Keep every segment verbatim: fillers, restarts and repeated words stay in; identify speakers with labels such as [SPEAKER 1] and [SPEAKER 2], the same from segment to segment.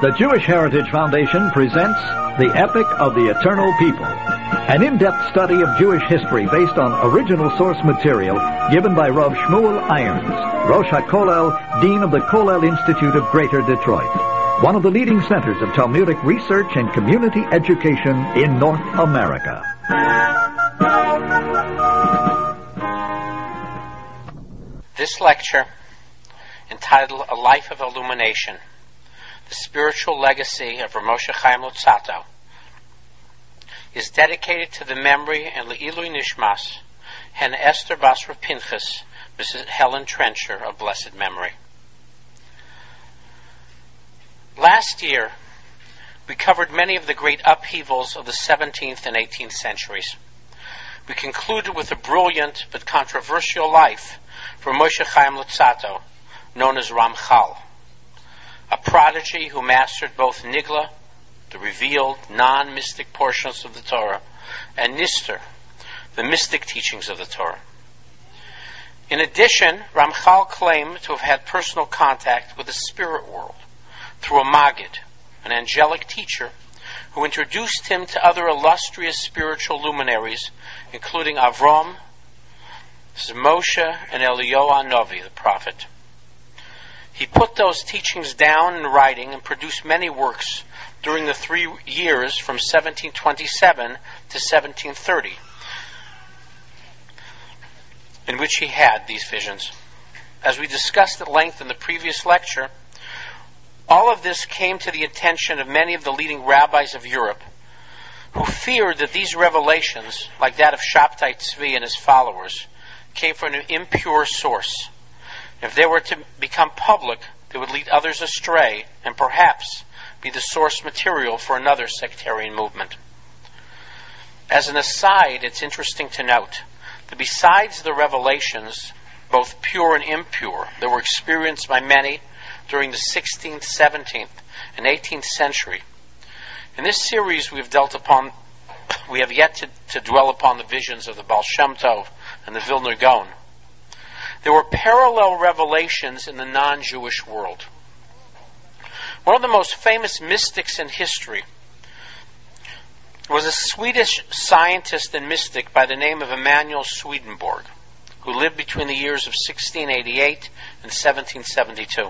[SPEAKER 1] The Jewish Heritage Foundation presents The Epic of the Eternal People, an in-depth study of Jewish history based on original source material given by Rav Shmuel Irons, Rosh HaKollel, Dean of the Kollel Institute of Greater Detroit, one of the leading centers of Talmudic research and community education in North America.
[SPEAKER 2] This lecture, entitled A Life of Illumination, the Spiritual Legacy of Rav Moshe Chaim Luzzatto, is dedicated to the memory and Le'ilui Nishmas Hen Esther Bas Rav Pinchas, Missus Helen Trencher of blessed memory. Last year, we covered many of the great upheavals of the seventeenth and eighteenth centuries. We concluded with a brilliant but controversial life for Moshe Chaim Luzzatto, known as Ramchal, a prodigy who mastered both Nigla, the revealed non-mystic portions of the Torah, and Nister, the mystic teachings of the Torah. In addition, Ramchal claimed to have had personal contact with the spirit world through a Maggid, an angelic teacher, who introduced him to other illustrious spiritual luminaries, including Avram, Moshe, and Eliyahu Novi, the prophet. He put those teachings down in writing and produced many works during the three years from seventeen twenty-seven to seventeen thirty, in which he had these visions. As we discussed at length in the previous lecture, all of this came to the attention of many of the leading rabbis of Europe, who feared that these revelations, like that of Shabtai Tzvi and his followers, came from an impure source. If they were to become public, they would lead others astray and perhaps be the source material for another sectarian movement. As an aside, it's interesting to note that besides the revelations, both pure and impure, that were experienced by many during the sixteenth, seventeenth, and eighteenth century, in this series we have dealt upon, we have yet to, to dwell upon the visions of the Baal Shem Tov and the Vilna Gaon. There were parallel revelations in the non-Jewish world. One of the most famous mystics in history was a Swedish scientist and mystic by the name of Emanuel Swedenborg, who lived between the years of sixteen eighty-eight and seventeen seventy-two.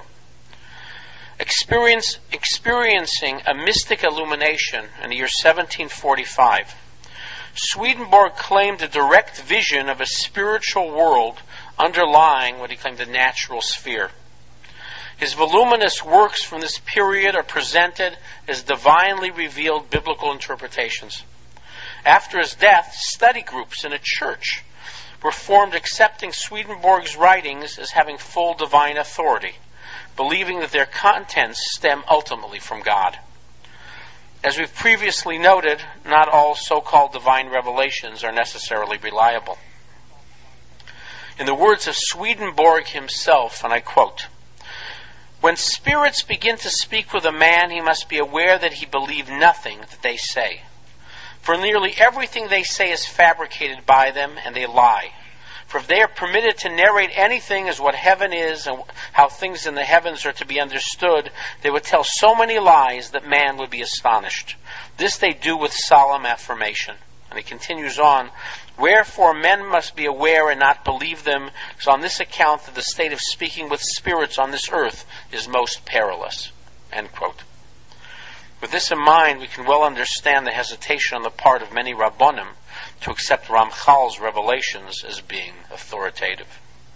[SPEAKER 2] Experience, experiencing a mystic illumination in the year seventeen forty-five, Swedenborg claimed a direct vision of a spiritual world underlying what he claimed the natural sphere. His voluminous works from this period are presented as divinely revealed biblical interpretations. After his death, study groups in a church were formed accepting Swedenborg's writings as having full divine authority, believing that their contents stem ultimately from God. As we've previously noted, not all so-called divine revelations are necessarily reliable. In the words of Swedenborg himself, and I quote, "When spirits begin to speak with a man, he must be aware that he believed nothing that they say. For nearly everything they say is fabricated by them, and they lie. For if they are permitted to narrate anything as what heaven is and how things in the heavens are to be understood, they would tell so many lies that man would be astonished. This they do with solemn affirmation." And he continues on, "Wherefore men must be aware and not believe them, because on this account that the state of speaking with spirits on this earth is most perilous." End quote. With this in mind, we can well understand the hesitation on the part of many Rabbonim to accept Ramchal's revelations as being authoritative.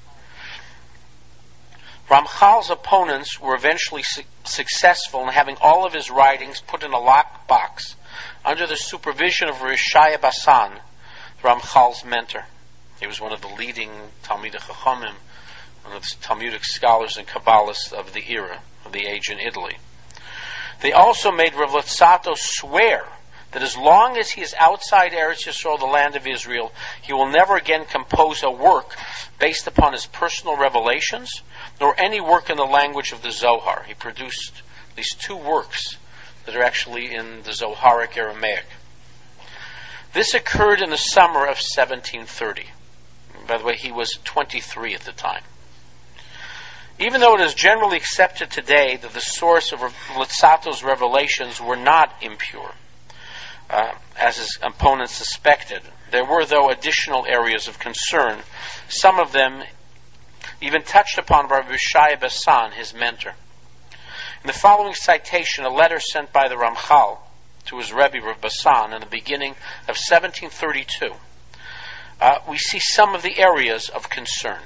[SPEAKER 2] Ramchal's opponents were eventually su- successful in having all of his writings put in a locked box under the supervision of Rishaya Basan, Ramchal's mentor. He was one of the leading Talmidei Chachamim, one of the Talmudic scholars and Kabbalists of the era, of the age in Italy. They also made Rav Luzzatto swear that as long as he is outside Eretz Yisrael, the land of Israel, he will never again compose a work based upon his personal revelations, nor any work in the language of the Zohar. He produced at least two works that are actually in the Zoharic Aramaic. This occurred in the summer of seventeen thirty. By the way, he was twenty-three at the time. Even though it is generally accepted today that the source of Luzzato's revelations were not impure, uh, as his opponents suspected, there were, though, additional areas of concern, some of them even touched upon by Rabbi Shaya Bassan, his mentor. In the following citation, a letter sent by the Ramchal to his Rebbe, Rav Bassan, in the beginning of seventeen thirty-two, uh, we see some of the areas of concern.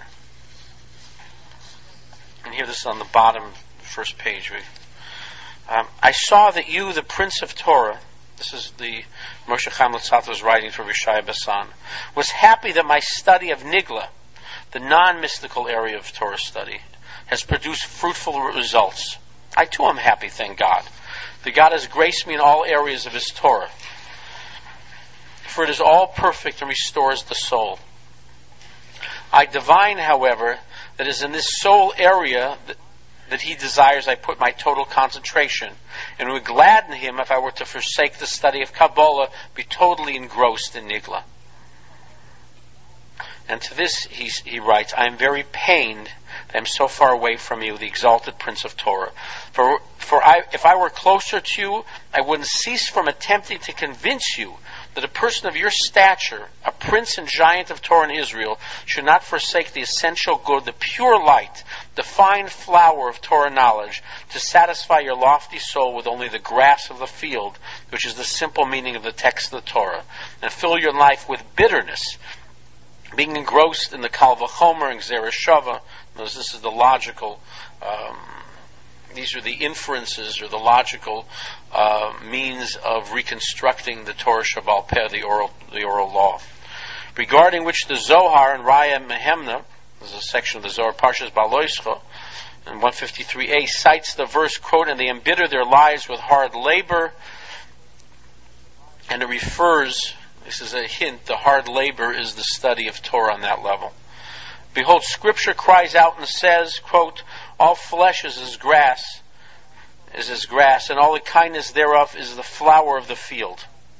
[SPEAKER 2] And here, this is on the bottom, first page. Um, I saw that you, the Prince of Torah, this is the Moshe Chaim Luzzato's writing for Rishai Bassan, was happy that my study of Nigla, the non-mystical area of Torah study, has produced fruitful results. I too am happy, thank God. that God has graced me in all areas of His Torah. For it is all perfect and restores the soul. I divine, however, that it is in this soul area that, that He desires I put my total concentration, and it would gladden Him if I were to forsake the study of Kabbalah, be totally engrossed in Nigla. And to this he, he writes, I am very pained that I am so far away from you, the exalted Prince of Torah. For, for I, if I were closer to you, I wouldn't cease from attempting to convince you that a person of your stature, a prince and giant of Torah in Israel, should not forsake the essential good, the pure light, the fine flower of Torah knowledge, to satisfy your lofty soul with only the grass of the field, which is the simple meaning of the text of the Torah, and fill your life with bitterness, being engrossed in the Kal Vachomer and Gzera Shava. This is the logical, um, these are the inferences or the logical uh, means of reconstructing the Torah Shabbal Peh, the oral, the oral law, regarding which the Zohar and Raya Mehemna, this is a section of the Zohar, Parshas Baloischa, in one fifty-three a, cites the verse, quote, and they embitter their lives with hard labor, and it refers, this is a hint, the hard labor is the study of Torah on that level. Behold, Scripture cries out and says, quote, all flesh is as grass, is as grass, and all the kindness thereof is the flower of the field.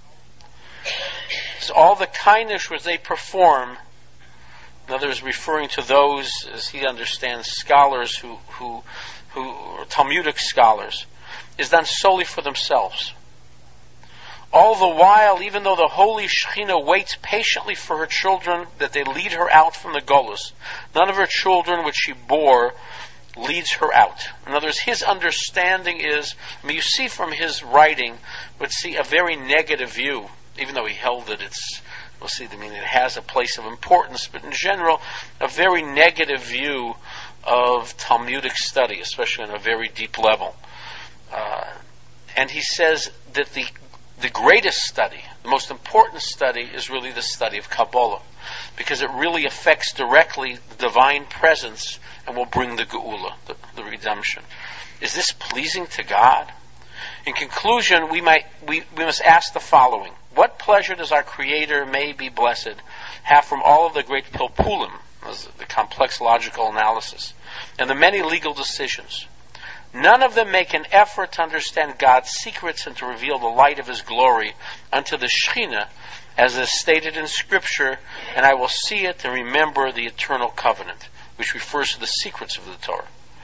[SPEAKER 2] So all the kindness which they perform, in other words, referring to those, as he understands, scholars who, who, who are Talmudic scholars, is done solely for themselves. All the while, even though the holy Shekhinah waits patiently for her children, that they lead her out from the Golus, none of her children which she bore leads her out. In other words, his understanding is, I mean, you see from his writing, would see a very negative view, even though he held that it's, we'll see, I mean, it has a place of importance, but in general, a very negative view of Talmudic study, especially on a very deep level. Uh, and he says that the The greatest study, the most important study, is really the study of Kabbalah, because it really affects directly the divine presence and will bring the Geula, the, the redemption. Is this pleasing to God? In conclusion, we might we, we must ask the following: what pleasure does our Creator, may be blessed, have from all of the great pilpulim, the complex logical analysis, and the many legal decisions? None of them make an effort to understand God's secrets and to reveal the light of His glory unto the Shekhinah, as is stated in Scripture, and I will see it and remember the eternal covenant, which refers to the secrets of the Torah.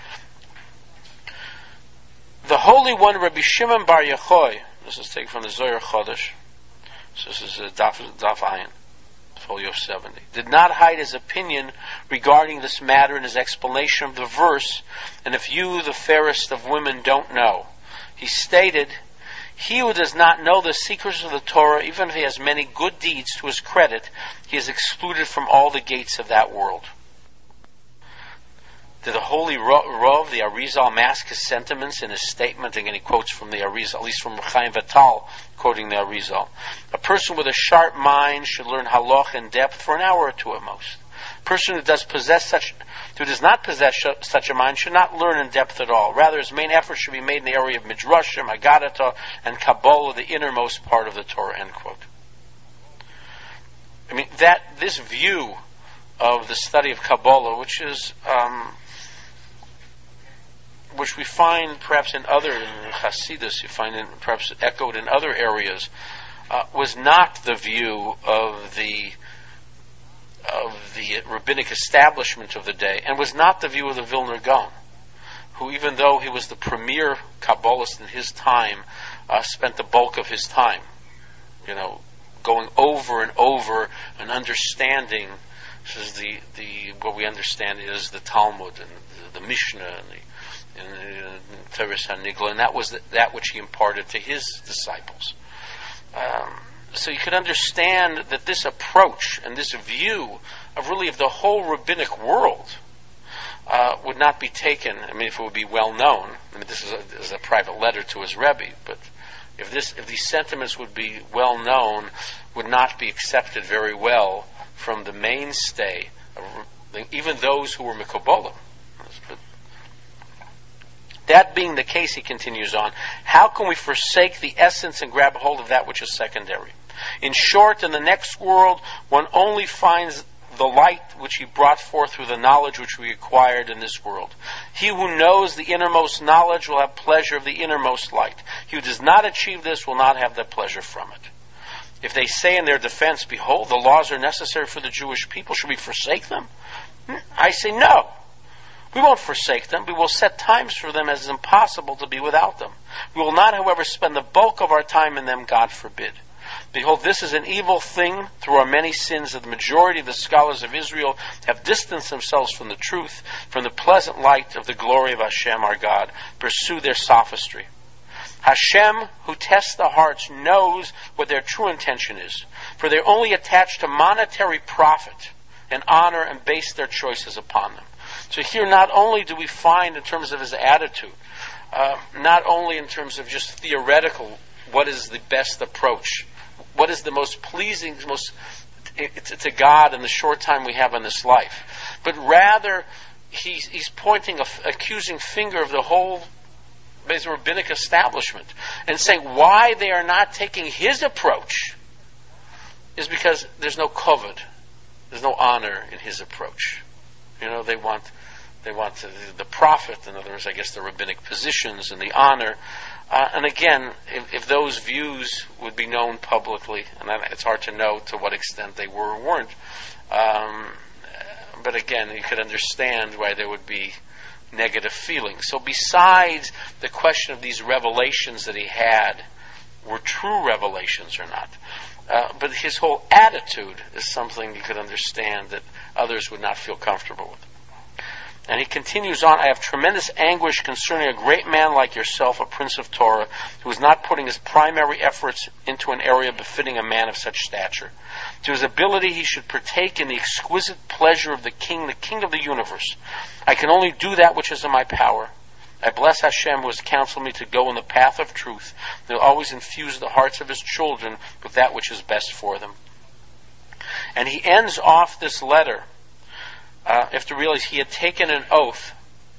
[SPEAKER 2] The Holy One, Rabbi Shimon Bar Yochai, this is taken from the Zohar Chodesh, so this is a Daf, Daf Ayin, folio seventy, did not hide his opinion regarding this matter in his explanation of the verse, and if you, the fairest of women, don't know. He stated, he who does not know the secrets of the Torah, even if he has many good deeds to his credit, he is excluded from all the gates of that world. Did the holy Rav, the Arizal, mask his sentiments in his statement? Again, he quotes from the Arizal, at least from Chaim Vital, quoting the Arizal. A person with a sharp mind should learn halach in depth for an hour or two at most. A person who does possess such, who does not possess such a mind should not learn in depth at all. Rather, his main effort should be made in the area of Midrashim, Haggadah, and Kabbalah, the innermost part of the Torah. End quote. I mean, that this view of the study of Kabbalah, which is um, which we find perhaps in other, in Hasidus, you find it perhaps echoed in other areas, uh, was not the view of the of the rabbinic establishment of the day, and was not the view of the Vilna Gaon, who, even though he was the premier Kabbalist in his time, uh, spent the bulk of his time, you know, going over and over and understanding. This is the, the what we understand is the Talmud and the, the Mishnah and the, and the Teres HaNigla, and that was the, that which he imparted to his disciples. Um, so you could understand that this approach and this view of really of the whole rabbinic world uh, would not be taken. I mean, if it would be well known. I mean, this is a, this is a private letter to his Rebbe, but if this if these sentiments would be well known, would not be accepted very well from the mainstay of even those who were Mekabolim. That being the case, he continues on, how can we forsake the essence and grab hold of that which is secondary? In short, in the next world, one only finds the light which he brought forth through the knowledge which we acquired in this world. He who knows the innermost knowledge will have pleasure of the innermost light. He who does not achieve this will not have that pleasure from it. If they say in their defense, behold, the laws are necessary for the Jewish people, should we forsake them? I say no. We won't forsake them. We will set times for them as is impossible to be without them. We will not, however, spend the bulk of our time in them, God forbid. Behold, this is an evil thing through our many sins that the majority of the scholars of Israel have distanced themselves from the truth, from the pleasant light of the glory of Hashem our God, pursue their sophistry. Hashem, who tests the hearts, knows what their true intention is, for they're only attached to monetary profit and honor and base their choices upon them. So here not only do we find in terms of his attitude, uh, not only in terms of just theoretical, what is the best approach, what is the most pleasing, most to, to God in the short time we have in this life, but rather he's, he's pointing an accusing finger of the whole rabbinic establishment and saying why they are not taking his approach is because there's no kavod, there's no honor in his approach. You know, they want they want the, the profit, in other words, I guess the rabbinic positions and the honor. Uh, and again, if, if those views would be known publicly, and it's hard to know to what extent they were or weren't, um, but again, you could understand why there would be negative feelings. So besides the question of these revelations that he had were true revelations or not, uh, but his whole attitude is something you could understand that others would not feel comfortable with. And he continues on, I have tremendous anguish concerning a great man like yourself, a prince of Torah, who is not putting his primary efforts into an area befitting a man of such stature. To his ability he should partake in the exquisite pleasure of the king, the king of the universe. I can only do that which is in my power. I bless Hashem who has counseled me to go in the path of truth, and will always infuse the hearts of his children with that which is best for them. And he ends off this letter, uh, after realize he had taken an oath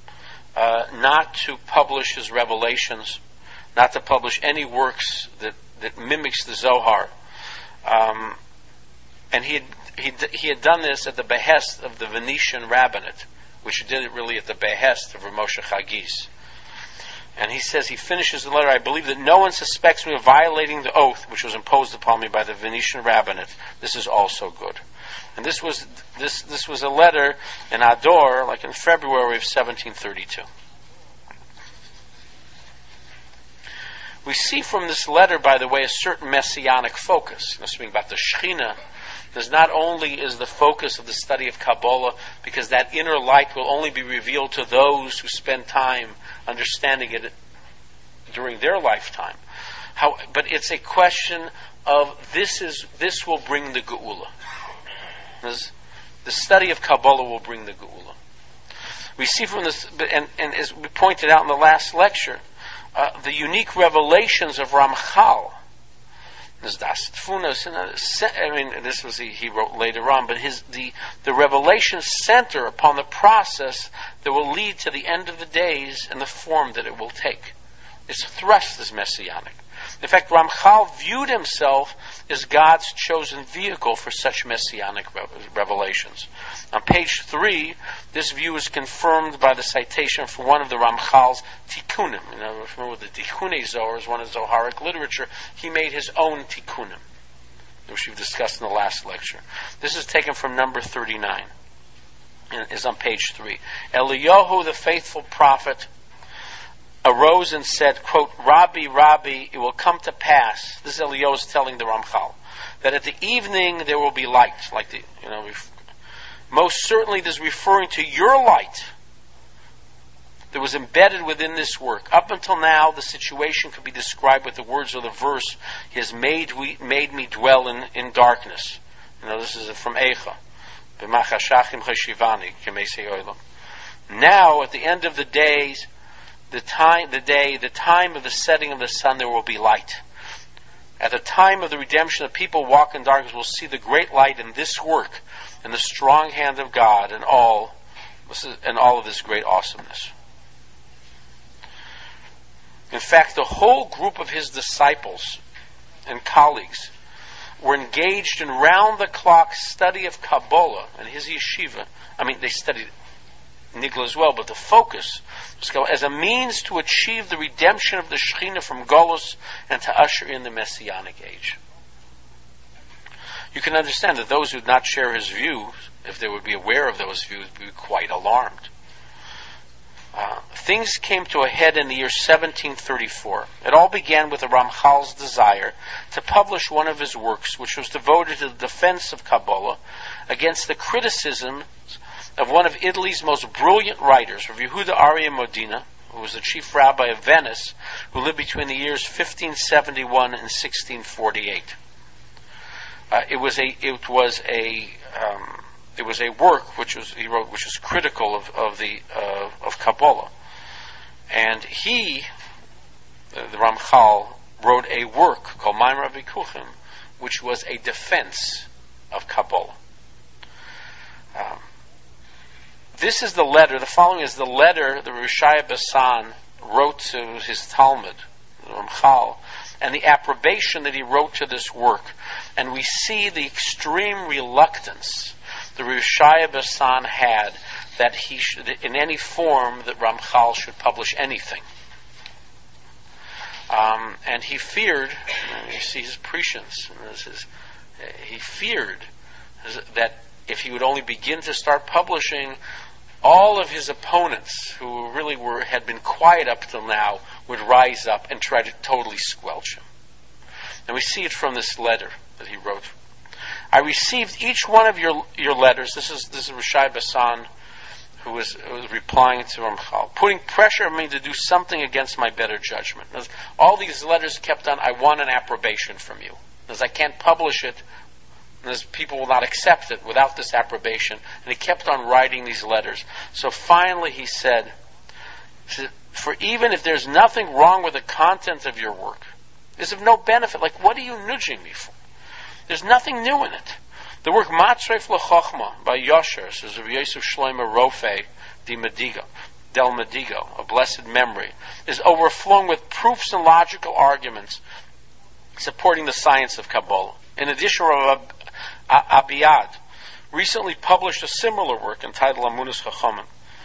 [SPEAKER 2] uh, not to publish his revelations, not to publish any works that, that mimics the Zohar. Um, and he had, he, he had done this at the behest of the Venetian rabbinate, which did it really at the behest of Rav Moshe Chagiz. And he says, he finishes the letter, I believe that no one suspects me of violating the oath which was imposed upon me by the Venetian rabbinate. This is also good. And this was this this was a letter in Ador, like in February of seventeen thirty-two. We see from this letter, by the way, a certain messianic focus. You know, speaking about the Shekhinah, there's not only is the focus of the study of Kabbalah, because that inner light will only be revealed to those who spend time understanding it during their lifetime. How, but it's a question of this is this will bring the Geula. This, the study of Kabbalah will bring the Geula. We see from this, and, and as we pointed out in the last lecture, uh, the unique revelations of Ramchal. I mean, this was he, he wrote later on, but his the the revelations center upon the process that will lead to the end of the days and the form that it will take. Its thrust is messianic. In fact, Ramchal viewed himself as God's chosen vehicle for such messianic revelations. On page three, this view is confirmed by the citation from one of the Ramchal's tikkunim. You know, remember the Tikkunei Zohar is one of Zoharic literature. He made his own tikkunim. which we've discussed in the last lecture. This is taken from number thirty-nine, and is on page three. Eliyahu, the faithful prophet, arose and said, quote, Rabbi, Rabbi, it will come to pass, this is Eliyahu telling the Ramchal, that at the evening there will be light, like the, you know, most certainly this is referring to your light that was embedded within this work. Up until now, the situation could be described with the words of the verse, He has made, we, made me dwell in, in darkness. You know, this is from Eicha. Now, at the end of the days, the time, the day, the time of the setting of the sun, there will be light. At the time of the redemption, the people walk in darkness will see the great light in this work, and the strong hand of God, and all, and all of this great awesomeness. In fact, the whole group of his disciples and colleagues were engaged in round-the-clock study of Kabbalah and his yeshiva. I mean, they studied Nigla as well, but the focus was as a means to achieve the redemption of the Shekhinah from Golus and to usher in the Messianic age. You can understand that those who would not share his views, if they would be aware of those views, would be quite alarmed. Uh, things came to a head in the year seventeen thirty-four. It all began with the Ramchal's desire to publish one of his works, which was devoted to the defense of Kabbalah against the criticisms of one of Italy's most brilliant writers, Rav Yehuda Arya Modena, who was the chief rabbi of Venice, who lived between the years fifteen seventy-one and sixteen forty-eight. Uh, it was a it was a um, it was a work which was he wrote which was critical of of the uh, of Kabbalah, and he, uh, the Ramchal, wrote a work called Maimar Vikuchim, which was a defense of Kabbalah. Um, This is the letter, the following is the letter that Rishaya Basan wrote to his Talmud, the Ramchal, and the approbation that he wrote to this work. And we see the extreme reluctance that Rishaya Basan had that he should, in any form, that Ramchal should publish anything. Um, and he feared, you, know, you see his prescience, and this is, he feared that if he would only begin to start publishing, all of his opponents, who really were had been quiet up till now, would rise up and try to totally squelch him. And we see it from this letter that he wrote. I received each one of your your letters. This is this is Rishai Basan, who was, who was replying to Ramchal, putting pressure on me to do something against my better judgment. As all these letters kept on, I want an approbation from you. As I can't publish it, as people will not accept it without this approbation. And he kept on writing these letters. So finally he said, for even if there's nothing wrong with the content of your work, it's of no benefit. Like, what are you nudging me for? There's nothing new in it. The work Matzreif L'Chochma by Yosher, says of Yosef Shlomo Rofe di Medigo, Del Medigo, of blessed memory, is overflowing with proofs and logical arguments supporting the science of Kabbalah. In addition, Rav Abiyad recently published a similar work entitled Amunas Chachamim.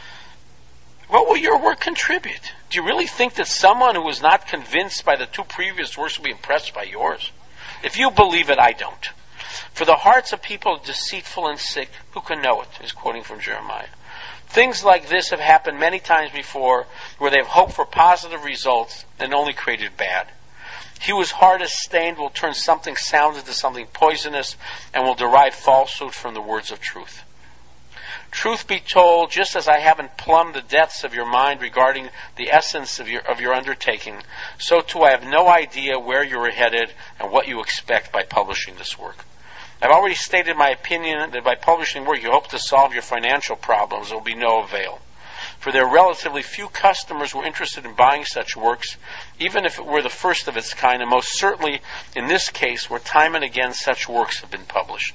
[SPEAKER 2] What will your work contribute? Do you really think that someone who is not convinced by the two previous works will be impressed by yours? If you believe it, I don't. For the hearts of people are deceitful and sick. Who can know it? He's quoting from Jeremiah. Things like this have happened many times before, where they have hoped for positive results and only created bad. He whose heart is stained will turn something sound into something poisonous and will derive falsehood from the words of truth. Truth be told, just as I haven't plumbed the depths of your mind regarding the essence of your of your undertaking, so too I have no idea where you are headed and what you expect by publishing this work. I've already stated my opinion that by publishing work you hope to solve your financial problems. There will be no avail. For there are relatively few customers who are interested in buying such works, even if it were the first of its kind, and most certainly in this case where time and again such works have been published.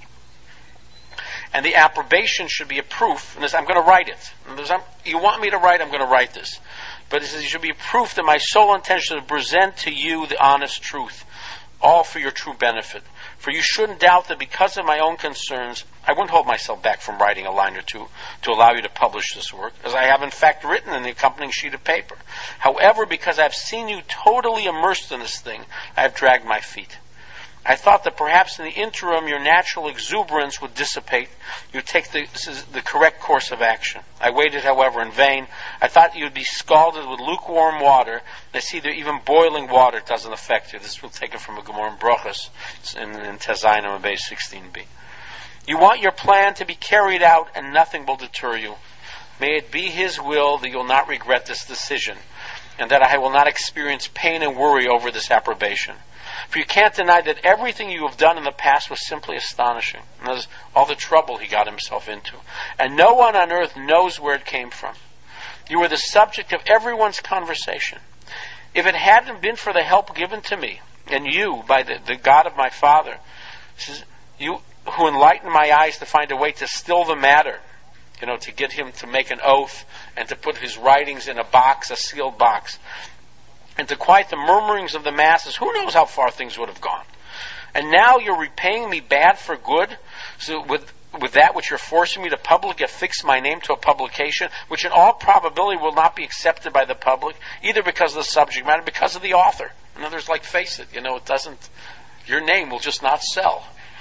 [SPEAKER 2] And the approbation should be a proof, and I'm going to write it. And you want me to write, I'm going to write this. But it should be a proof that my sole intention is to present to you the honest truth, all for your true benefit. For you shouldn't doubt that because of my own concerns, I wouldn't hold myself back from writing a line or two to allow you to publish this work, as I have in fact written in the accompanying sheet of paper. However, because I've seen you totally immersed in this thing, I have dragged my feet. I thought that perhaps in the interim your natural exuberance would dissipate. You would take the, this is the correct course of action. I waited, however, in vain. I thought you would be scalded with lukewarm water. I see that even boiling water doesn't affect you. This will take it from a Gemara in Brochus in, in Tezainam Bay sixteen b. You want your plan to be carried out, and nothing will deter you. May it be His will that you will not regret this decision, and that I will not experience pain and worry over this approbation. For you can't deny that everything you have done in the past was simply astonishing. And there's all the trouble he got himself into. And no one on earth knows where it came from. You were the subject of everyone's conversation. If it hadn't been for the help given to me, and you, by the, the God of my father, you who enlightened my eyes to find a way to still the matter, you know, to get him to make an oath and to put his writings in a box, a sealed box, and to quiet the murmurings of the masses, who knows how far things would have gone. And now you're repaying me bad for good, so with with that which you're forcing me to publicly affix my name to a publication, which in all probability will not be accepted by the public, either because of the subject matter, because of the author. In other words, like, face it, you know, it doesn't, your name will just not sell.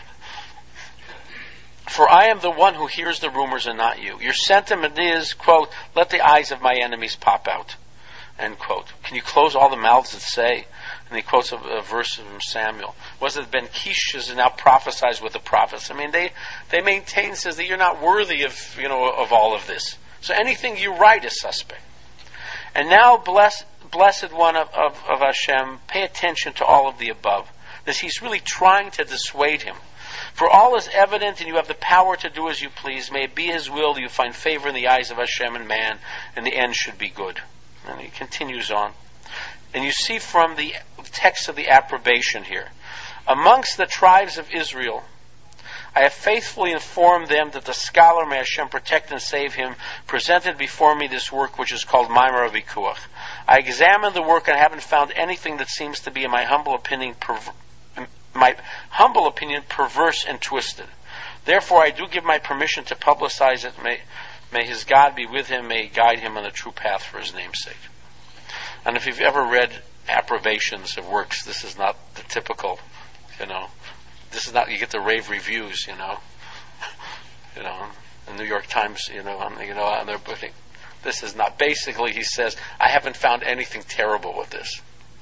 [SPEAKER 2] For I am the one who hears the rumors and not you. Your sentiment is, quote, let the eyes of my enemies pop out, end quote. Can you close all the mouths that say? And he quotes a, a verse from Samuel. Was it Ben Kish is now prophesies with the prophets? I mean, they they maintain, says that you're not worthy of, you know, of all of this. So anything you write is suspect. And now, bless, blessed one of, of, of Hashem, pay attention to all of the above. This he's really trying to dissuade him. For all is evident, and you have the power to do as you please. May it be His will that you find favor in the eyes of Hashem and man, and the end should be good. And he continues on. And you see from the text of the approbation here, amongst the tribes of Israel, I have faithfully informed them that the scholar, may Hashem protect and save him, presented before me this work which is called Maimar Vikuach. I examined the work and haven't found anything that seems to be, in my humble opinion, perv- my humble opinion, perverse and twisted. Therefore, I do give my permission to publicize it. May, may His God be with him. May He guide him on the true path for His name's sake. And if you've ever read approbations of works, this is not the typical, you know, this is not, you get the rave reviews, you know, you know, the New York Times, you know, on, you know, on their booking. This is not, basically he says, I haven't found anything terrible with this.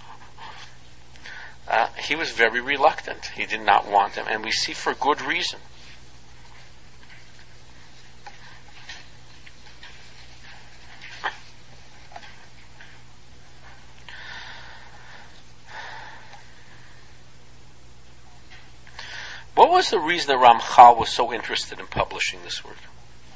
[SPEAKER 2] Uh, he was very reluctant. He did not want them, and we see for good reason. What was the reason that Ramchal was so interested in publishing this work?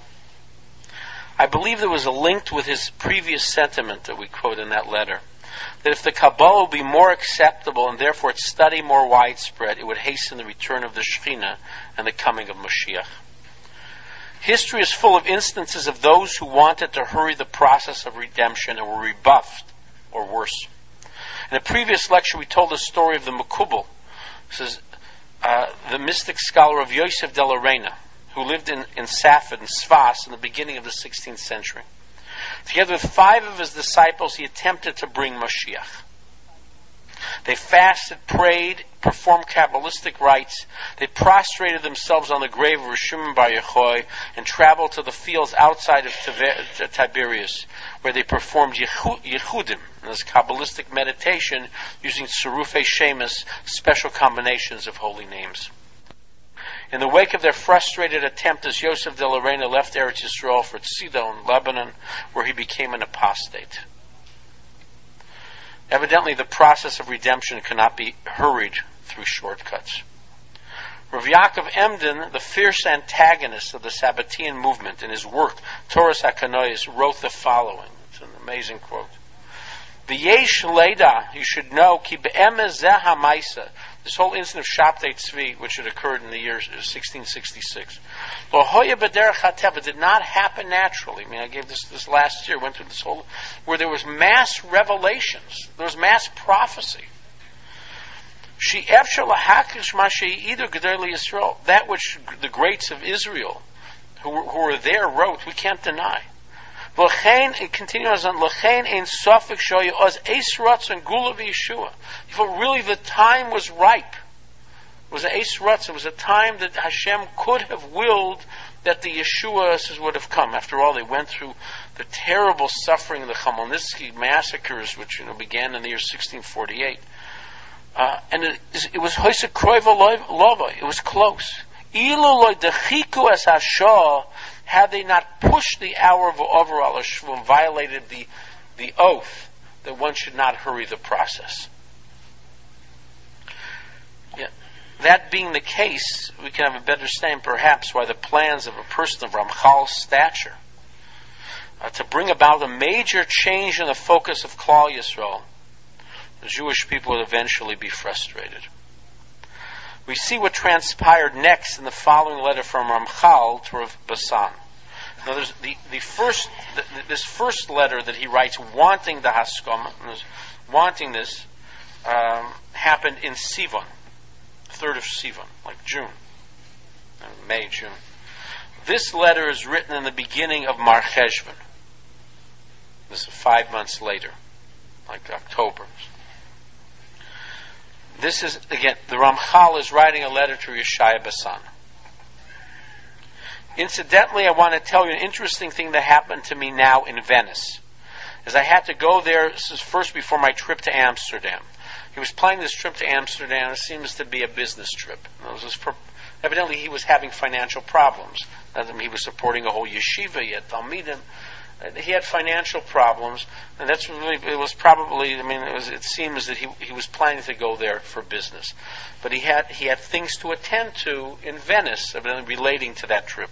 [SPEAKER 2] I believe there was a link with his previous sentiment that we quote in that letter, that if the Kabbalah would be more acceptable and therefore its study more widespread, it would hasten the return of the Shekhinah and the coming of Mashiach. History is full of instances of those who wanted to hurry the process of redemption and were rebuffed, or worse. In a previous lecture, we told the story of the Makubal. This is uh, the mystic scholar of Yosef de la Reina, who lived in, in Safed, in Sfas, in the beginning of the sixteenth century. Together with five of his disciples, he attempted to bring Mashiach. They fasted, prayed, performed Kabbalistic rites. They prostrated themselves on the grave of Rishon Bar Yochai and traveled to the fields outside of Tiberias, where they performed Yechudim, this Kabbalistic meditation, using Tzurufei Shemus, special combinations of holy names. In the wake of their frustrated attempt, as Yosef de la Reina left Eretz Yisrael for Tzidon, Lebanon, where he became an apostate. Evidently, the process of redemption cannot be hurried through shortcuts. Rav Yaakov Emden, the fierce antagonist of the Sabbatean movement, in his work, Toras HaKanois, wrote the following. It's an amazing quote. V'yesh leida, you should know, ki be'emez zeh ha'maisa, this whole incident of Shabtai Tzvi, which had occurred in the year sixteen sixty-six, lo hoya b'derech hateva, did not happen naturally. I mean, I gave this this last year, went through this whole, where there was mass revelations, there was mass prophecy. She efshar lahakish mashe either gedolei Yisrael, that which the greats of Israel, who were, who were there, wrote, we can't deny. It continues on, L'chein ein sofik shoya oz eis ratzon gula v'yeshua. Really, the time was ripe It was an Eis Ratz. It was a time that Hashem could have willed that the Yeshua would have come. After all, they went through the terrible suffering of the Chmielnicki massacres, which you know began in the year sixteen forty-eight. Uh, and it, it was Hoysek Kroiva Lova. It was close. Ilu loy dechiku es hashah, had they not pushed the hour of overall and violated the the oath that one should not hurry the process. Yeah. That being the case, we can have a better understanding perhaps why the plans of a person of Ramchal's stature uh, to bring about a major change in the focus of Klal Yisrael, the Jewish people would eventually be frustrated. We see what transpired next in the following letter from Ramchal to Rav Bassan. Now, there's the, the first, the, this first letter that he writes, wanting the Haskama, wanting this, um, happened in Sivan, third of Sivan, like June, May, June. This letter is written in the beginning of Mar Cheshvan. This is five months later, like October. This is, again, the Ramchal is writing a letter to Yeshaya Bassan. Incidentally, I want to tell you an interesting thing that happened to me now in Venice. As I had to go there, this is first before my trip to Amsterdam. He was planning this trip to Amsterdam. It seems to be a business trip. It was for, evidently, he was having financial problems. He was supporting a whole yeshiva, he had Talmidim. He had financial problems, and that's really, it was probably, I mean, it, was, it seems that he he was planning to go there for business. But he had he had things to attend to in Venice, evidently relating to that trip.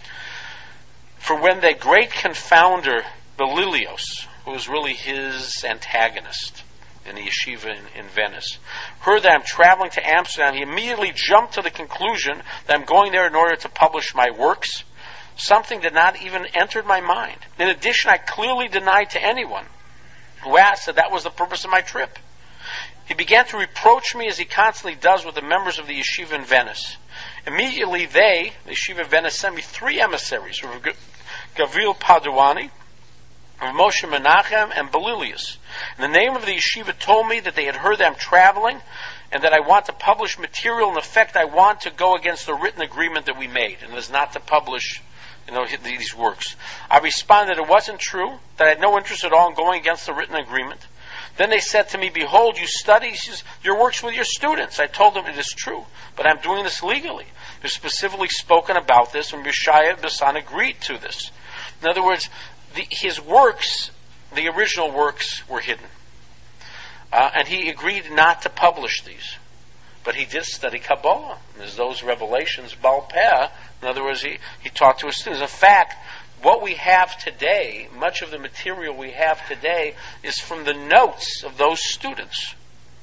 [SPEAKER 2] For when the great confounder, Belilios, who was really his antagonist in the yeshiva in, in Venice, heard that I'm traveling to Amsterdam, he immediately jumped to the conclusion that I'm going there in order to publish my works, something that not even entered my mind. In addition, I clearly denied to anyone who asked that that was the purpose of my trip. He began to reproach me as he constantly does with the members of the yeshiva in Venice. Immediately they, the yeshiva in Venice, sent me three emissaries, Rav Gavril Paduani, Rav Moshe Menachem, and Belilius. And the name of the yeshiva told me that they had heard that I'm traveling and that I want to publish material. In effect, I want to go against the written agreement that we made, and it was not to publish you know, these works. I responded it wasn't true, that I had no interest at all in going against the written agreement. Then they said to me, behold, you study your works with your students. I told them it is true, but I'm doing this legally. They've specifically spoken about this, and Yeshaya Bassan agreed to this. In other words, the, his works, the original works, were hidden. Uh, and he agreed not to publish these. But he did study Kabbalah. There's those revelations, Baal Peh. In other words, he, he taught to his students. In fact, what we have today, much of the material we have today, is from the notes of those students.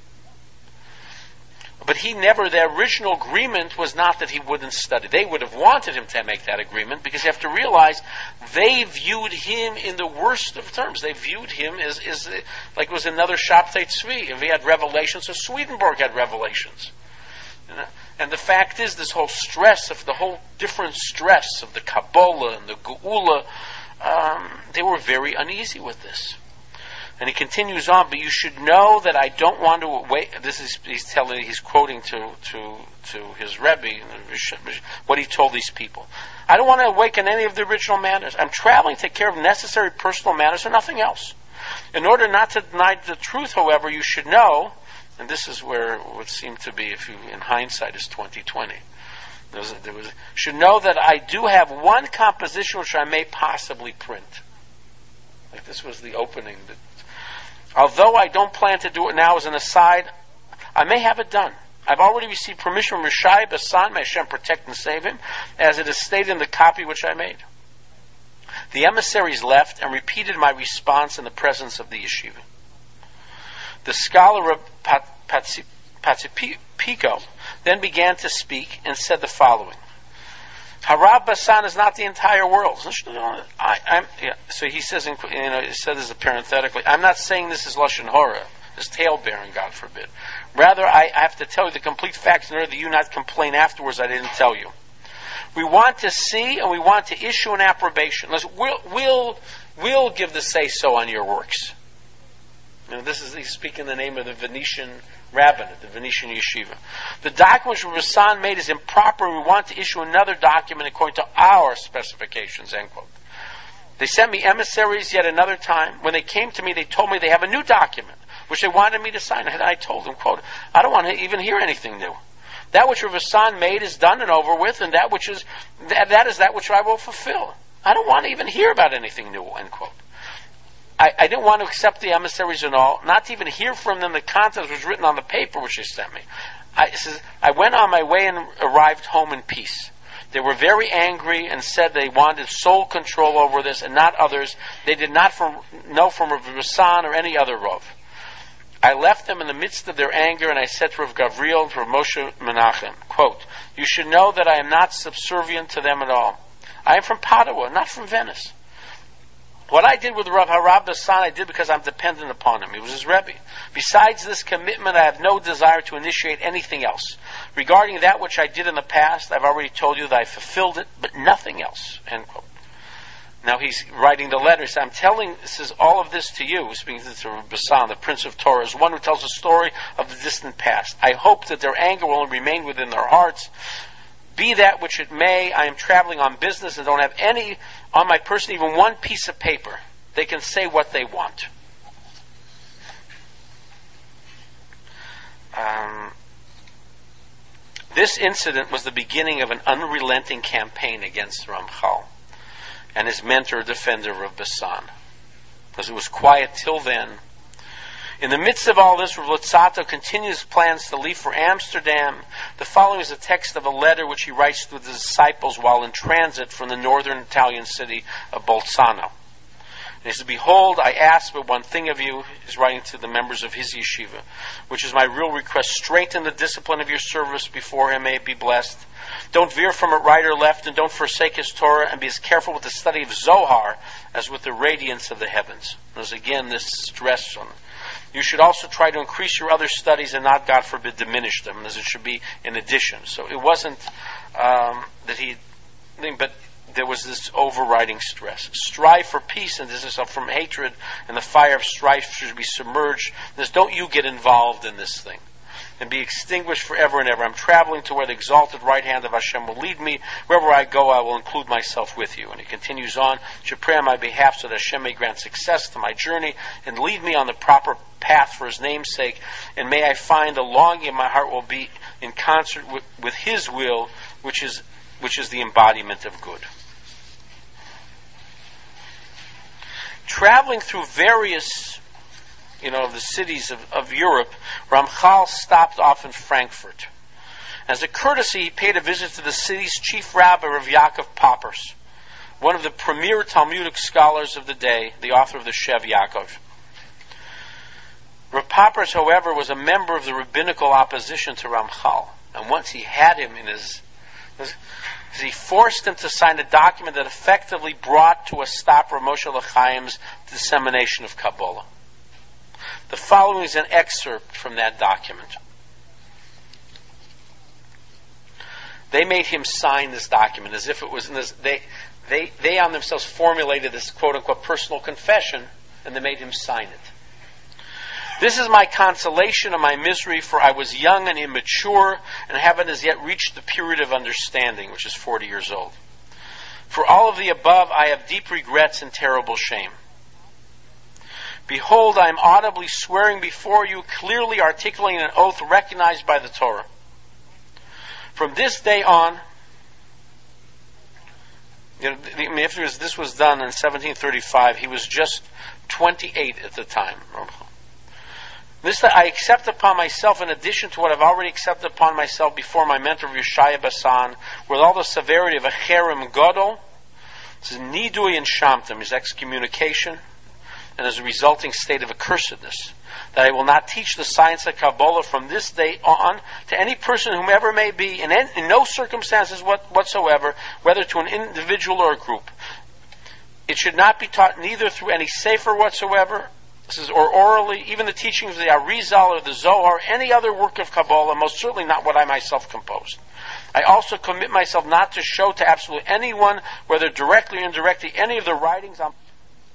[SPEAKER 2] But he never, the original agreement was not that he wouldn't study. They would have wanted him to make that agreement, because you have to realize they viewed him in the worst of terms. They viewed him as, as like it was another Shabtai Tzvi. If he had revelations, so Swedenborg had revelations. You know? And the fact is, this whole stress of the whole different stress of the Kabbalah and the Geula, um, they were very uneasy with this. And he continues on, but you should know that I don't want to wait. This is he's telling, he's quoting to to to his Rebbe what he told these people. I don't want to awaken any of the original matters. I'm traveling to take care of necessary personal matters and nothing else. In order not to deny the truth, however, you should know, and this is where it would seem to be, if you in hindsight, is twenty twenty. There was, there was, should know that I do have one composition which I may possibly print. Like this was the opening that. Although I don't plan to do it now as an aside, I may have it done. I've already received permission from Yeshaya Bassan, may Hashem protect and save him, as it is stated in the copy which I made. The emissaries left and repeated my response in the presence of the yeshiva. The scholar of Patsipico then began to speak and said the following. Harav Bassan is not the entire world. I, I'm, yeah. So he says, in, you know, he said this parenthetically, I'm not saying this is Lashon Hora, this tale-bearing, God forbid. Rather, I, I have to tell you the complete facts in order that you not complain afterwards I didn't tell you. We want to see and we want to issue an approbation. Let's, we'll, we'll, we'll give the say-so on your works. You know, this is, he's speaking in the name of the Venetian rabbinate, the Venetian yeshiva. The document which Rav Hassan made is improper, and we want to issue another document according to our specifications, end quote. They sent me emissaries yet another time. When they came to me, they told me they have a new document, which they wanted me to sign. And I told them, quote, I don't want to even hear anything new. That which Rav Hassan made is done and over with, and that which is, that, that is that which I will fulfill. I don't want to even hear about anything new, end quote. I, I didn't want to accept the emissaries and all, not to even hear from them the contents was written on the paper which they sent me. I, says, I went on my way and arrived home in peace. They were very angry and said they wanted sole control over this and not others. They did not from, know from Rav Hassan or any other Rav. I left them in the midst of their anger, and I said to Rav Gavriel, to Rav Moshe Menachem, quote, you should know that I am not subservient to them at all. I am from Padua, not from Venice. What I did with Rav Harab Hassan, I did because I'm dependent upon him. He was his Rebbe. Besides this commitment, I have no desire to initiate anything else. Regarding that which I did in the past, I've already told you that I fulfilled it, but nothing else. End quote. Now he's writing the letter. He says, I'm telling this is all of this to you, speaking to Rav Hassan, the Prince of Torah, as one who tells a story of the distant past. I hope that their anger will remain within their hearts. Be that which it may, I am traveling on business and don't have any on my person, even one piece of paper. They can say what they want. Um, this incident was the beginning of an unrelenting campaign against Ramchal and his mentor, defender, Rav Hassan. Because it was quiet till then. In the midst of all this, Rav Lutzato continues plans to leave for Amsterdam. The following is a text of a letter which he writes to the disciples while in transit from the northern Italian city of Bolzano. And he says, behold, I ask but one thing of you, he's writing to the members of his yeshiva, which is my real request. Strengthen the discipline of your service before him, may it be blessed. Don't veer from it right or left, and don't forsake his Torah, and be as careful with the study of Zohar as with the radiance of the heavens. There's again this stress on it. You should also try to increase your other studies and not, God forbid, diminish them, as it should be in addition. So it wasn't um, that he, but there was this overriding stress. Strive for peace and distance yourself from hatred, and the fire of strife should be submerged. This, don't you get involved in this thing and be extinguished forever and ever. I'm traveling to where the exalted right hand of Hashem will lead me. Wherever I go, I will include myself with you. And he continues on, should pray on my behalf so that Hashem may grant success to my journey and lead me on the proper path for his name's sake. And may I find the longing in my heart will be in concert with, with his will, which is which is the embodiment of good. Traveling through various you know, the cities of, of Europe, Ramchal stopped off in Frankfurt. As a courtesy, he paid a visit to the city's chief rabbi, Rav Yaakov Poppers, one of the premier Talmudic scholars of the day, the author of the Shev Yaakov. Rav Poppers, however, was a member of the rabbinical opposition to Ramchal, and once he had him in his, he forced him to sign a document that effectively brought to a stop Rav Moshe L'Chaim's dissemination of Kabbalah. The following is an excerpt from that document. They made him sign this document as if it was in this, they, they, they on themselves formulated this quote-unquote personal confession, and they made him sign it. This is my consolation and my misery, for I was young and immature and haven't as yet reached the period of understanding, which is forty years old. For all of the above, I have deep regrets and terrible shame. Behold, I am audibly swearing before you, clearly articulating an oath recognized by the Torah. From this day on, you know, after this was done in seventeen thirty-five, he was just twenty-eight at the time. This I accept upon myself, in addition to what I've already accepted upon myself before my mentor Yeshaya Basan, with all the severity of a cherem gadol, this is nidui and shamtim, his excommunication, and as a resulting state of accursedness, that I will not teach the science of Kabbalah from this day on to any person, whomever may be, in, in no circumstances what, whatsoever, whether to an individual or a group. It should not be taught neither through any sefer whatsoever, this is, or orally, even the teachings of the Arizal or the Zohar, any other work of Kabbalah, most certainly not what I myself composed. I also commit myself not to show to absolutely anyone, whether directly or indirectly, any of the writings on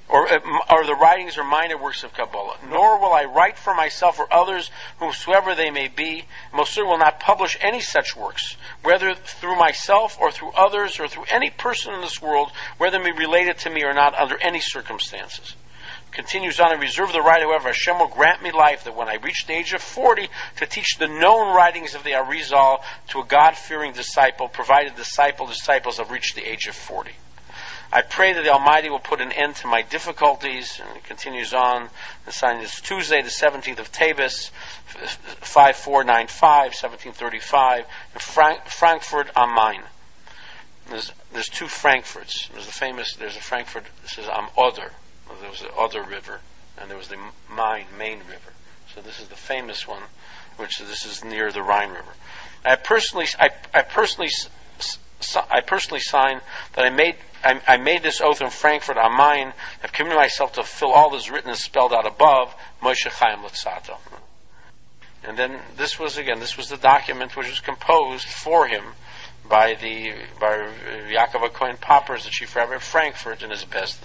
[SPEAKER 2] or, or the writings or minor works of Kabbalah. Nor will I write for myself or others, whomsoever they may be. Most certainly will not publish any such works, whether through myself or through others or through any person in this world, whether they be related to me or not, under any circumstances. Continues on, and reserve the right, however, Hashem will grant me life, that when I reach the age of forty, to teach the known writings of the Arizal to a God-fearing disciple, provided disciple disciples have reached the age of forty. I pray that the Almighty will put an end to my difficulties. And it continues on. The sign is Tuesday, the seventeenth of Teves, five four nine five, seventeen thirty-five, in Frank, Frankfurt am Main. There's, there's two Frankfurts. There's the famous, there's a Frankfurt, this is Am Oder. There was the Oder River, and there was the Main, Main River. So this is the famous one, which this is near the Rhine River. I personally, I, I personally, I personally signed that I made, I, I made this oath in Frankfurt am Main. I've committed myself to fulfill all that is written and spelled out above. Moshe Chaim Luzzatto. And then this was again, this was the document which was composed for him by the by Yaakov Cohen Poppers, the chief rabbi of Frankfurt, in his Bezdin.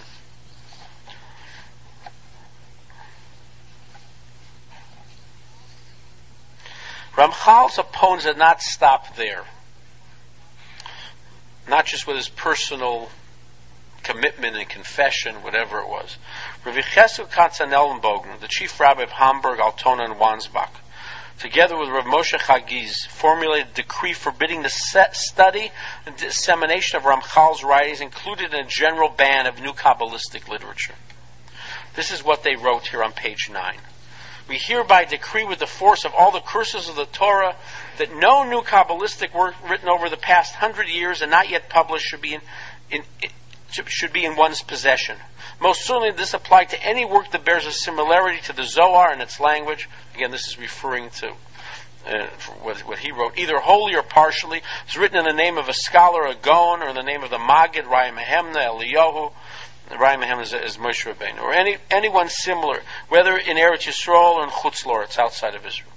[SPEAKER 2] Ramchal's opponents did not stop there. Not just with his personal commitment and confession, whatever it was. Rav Yechesu Katzenellenbogen, the chief rabbi of Hamburg, Altona, and Wansbach, together with Rav Moshe Chagiz, formulated a decree forbidding the study and dissemination of Ramchal's writings, included in a general ban of new Kabbalistic literature. This is what they wrote here on page nine. We hereby decree with the force of all the curses of the Torah that no new Kabbalistic work written over the past hundred years and not yet published should be in, in, in should be in one's possession. Most certainly this applied to any work that bears a similarity to the Zohar in its language. Again, this is referring to uh, what, what he wrote, either wholly or partially. It's written in the name of a scholar, a Gaon, or in the name of the Maggid, Raya Mehemna, Eliyahu. Raya Mehemna is, is Moshe Rabbeinu, or any anyone similar, whether in Eretz Yisrael or in Chutz La'aretz, outside of Israel.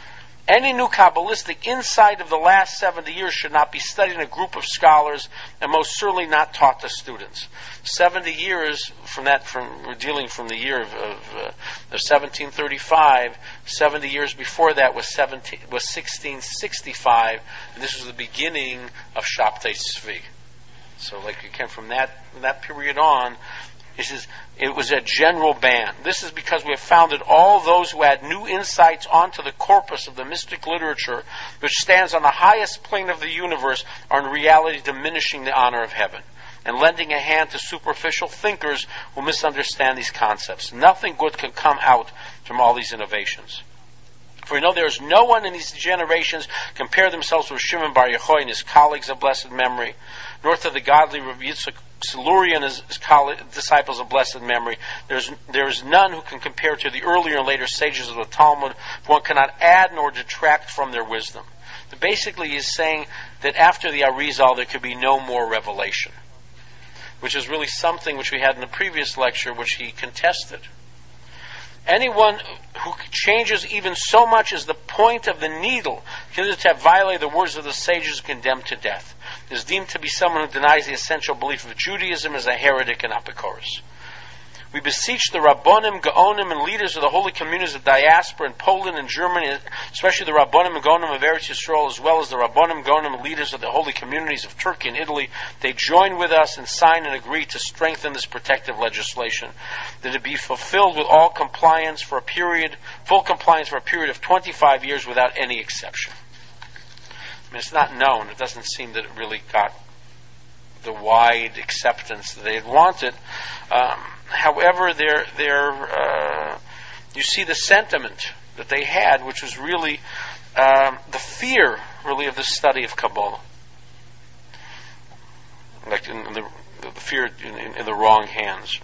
[SPEAKER 2] Any new Kabbalistic inside of the last seventy years should not be studied in a group of scholars, and most certainly not taught to students. Seventy years from that, from we're dealing from the year of, of, uh, of seventeen thirty-five. Seventy years before that was seventeen was sixteen sixty-five, and this was the beginning of Shabtai Tzvi. So, like again, from that that period on, it says it was a general ban. This is because we have found that all those who had new insights onto the corpus of the mystic literature, which stands on the highest plane of the universe, are in reality diminishing the honor of heaven and lending a hand to superficial thinkers who misunderstand these concepts. Nothing good can come out from all these innovations. For we know there is no one in these generations compare themselves with Shimon Bar Yochai and his colleagues of blessed memory, nor to the godly Rav Yitzchak Siluri and his, his colleague, disciples of blessed memory. There's, there is none who can compare to the earlier and later sages of the Talmud, for one cannot add nor detract from their wisdom. But basically he's saying that after the Arizal there could be no more revelation, which is really something which we had in the previous lecture, which he contested. Anyone who changes even so much as the point of the needle, considered to have violated the words of the sages, condemned to death, is deemed to be someone who denies the essential belief of Judaism as a heretic and apicorus. We beseech the Rabbonim, Gaonim, and leaders of the holy communities of diaspora in Poland and Germany, especially the Rabbonim and Gaonim of Eretz Yisrael, as well as the Rabbonim, Gaonim, and leaders of the holy communities of Turkey and Italy. They join with us and sign and agree to strengthen this protective legislation, that it be fulfilled with all compliance for a period, full compliance for a period of twenty-five years without any exception. I mean, it's not known. It doesn't seem that it really got the wide acceptance that they had wanted. Um, however, they're, they're, uh, you see the sentiment that they had, which was really um, the fear, really, of the study of Kabbalah. Like in, in the, the fear in, in, in the wrong hands.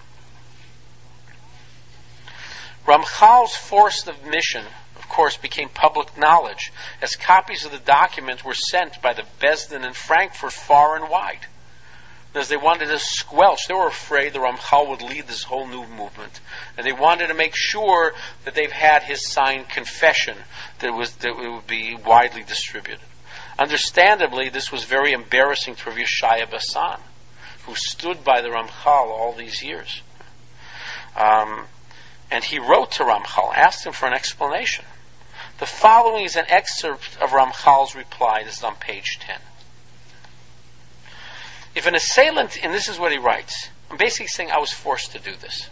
[SPEAKER 2] Ramchal's forced admission, of course, became public knowledge, as copies of the document were sent by the Bezdin in Frankfurt far and wide. Because they wanted to squelch, they were afraid the Ramchal would lead this whole new movement, and they wanted to make sure that they've had his signed confession that was that it would be widely distributed. Understandably, this was very embarrassing to Rav Yeshaya Bassan, who stood by the Ramchal all these years. Um, and he wrote to Ramchal, asked him for an explanation. The following is an excerpt of Ramchal's reply. This is on page ten. If an assailant, and this is what he writes, I'm basically saying I was forced to do this.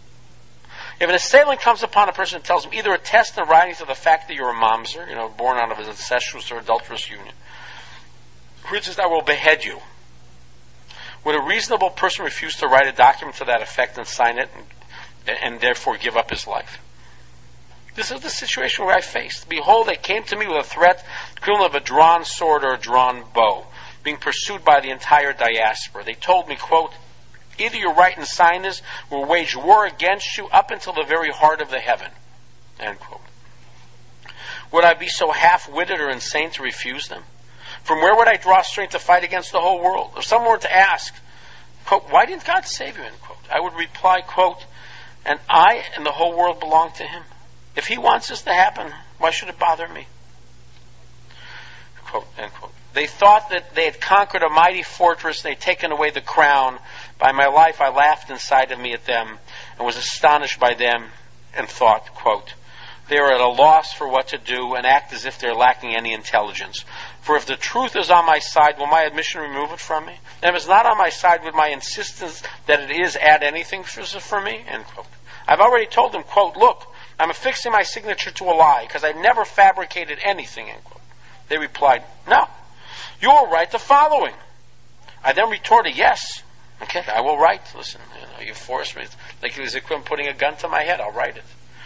[SPEAKER 2] If an assailant comes upon a person and tells him either attest in writing to the fact that you're a mamzer, you know, born out of an incestuous or adulterous union, or says, I will behead you, would a reasonable person refuse to write a document to that effect and sign it and, and therefore give up his life? This is the situation where I faced. Behold, they came to me with a threat, equivalent of a drawn sword or a drawn bow, being pursued by the entire diaspora. They told me, quote, either you write and sign this, we'll wage war against you up until the very heart of the heaven. End quote. Would I be so half-witted or insane to refuse them? From where would I draw strength to fight against the whole world? If someone were to ask, quote, why didn't God save you? End quote. I would reply, quote, and I and the whole world belong to Him. If He wants this to happen, why should it bother me? Quote, end quote. They thought that they had conquered a mighty fortress and they'd taken away the crown. By my life I laughed inside of me at them and was astonished by them and thought, quote, they are at a loss for what to do and act as if they're lacking any intelligence. For if the truth is on my side, will my admission remove it from me? And if it's not on my side, would my insistence that it is add anything for, for me? End quote. I've already told them, quote, look, I'm affixing my signature to a lie because I've never fabricated anything, end quote. They replied, no, you will write the following. I then retorted, yes, okay, I will write. Listen, you know, you forced me. Like it was equivalent putting a gun to my head, I'll write it.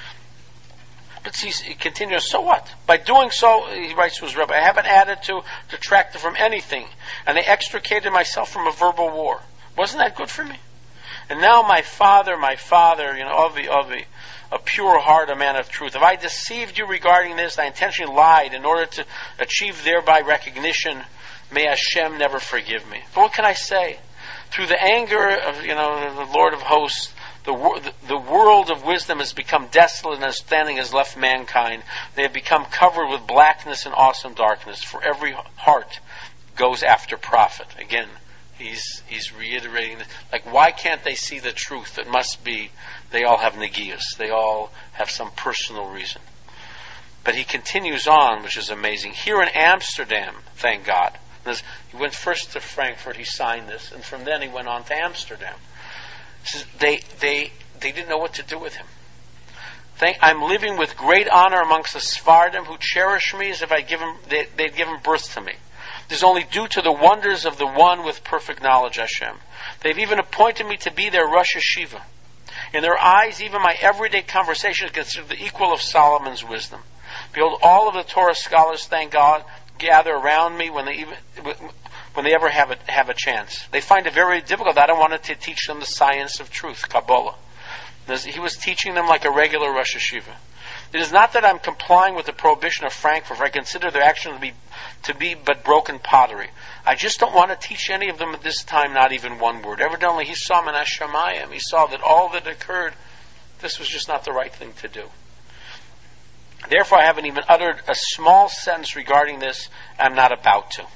[SPEAKER 2] But see, he continues, so what? By doing so, he writes to his Rebbe, I haven't added to, detracted from anything, and I extricated myself from a verbal war. Wasn't that good for me? And now my father, my father, you know, Avi, Avi, a pure heart, a man of truth. If I deceived you regarding this, I intentionally lied in order to achieve thereby recognition. May Hashem never forgive me. But what can I say? Through the anger of, you know, the Lord of hosts, the, wor- the world of wisdom has become desolate and understanding has left mankind. They have become covered with blackness and awesome darkness. For every heart goes after profit. Again, he's he's reiterating that. Like, why can't they see the truth? It must be they all have negias. They all have some personal reason. But he continues on, which is amazing. Here in Amsterdam, thank God. He went first to Frankfurt, he signed this, and from then he went on to Amsterdam. They they they didn't know what to do with him. Thank, I'm living with great honor amongst the Sephardim who cherish me as if I'd given, they, they'd given birth to me. This is only due to the wonders of the one with perfect knowledge, Hashem. They've even appointed me to be their Rosh Yeshiva. In their eyes, even my everyday conversation is considered the equal of Solomon's wisdom. Behold, all of the Torah scholars, thank God, gather around me when they even when they ever have a have a chance. They find it very difficult. I don't want to teach them the science of truth, Kabbalah. He was teaching them like a regular Rosh Yeshiva. It is not that I'm complying with the prohibition of Frankfurt, for I consider their action to be to be but broken pottery. I just don't want to teach any of them at this time, not even one word. Evidently, he saw Menash Shemayim. He saw that all that occurred, this was just not the right thing to do. Therefore, I haven't even uttered a small sentence regarding this. I'm not about to.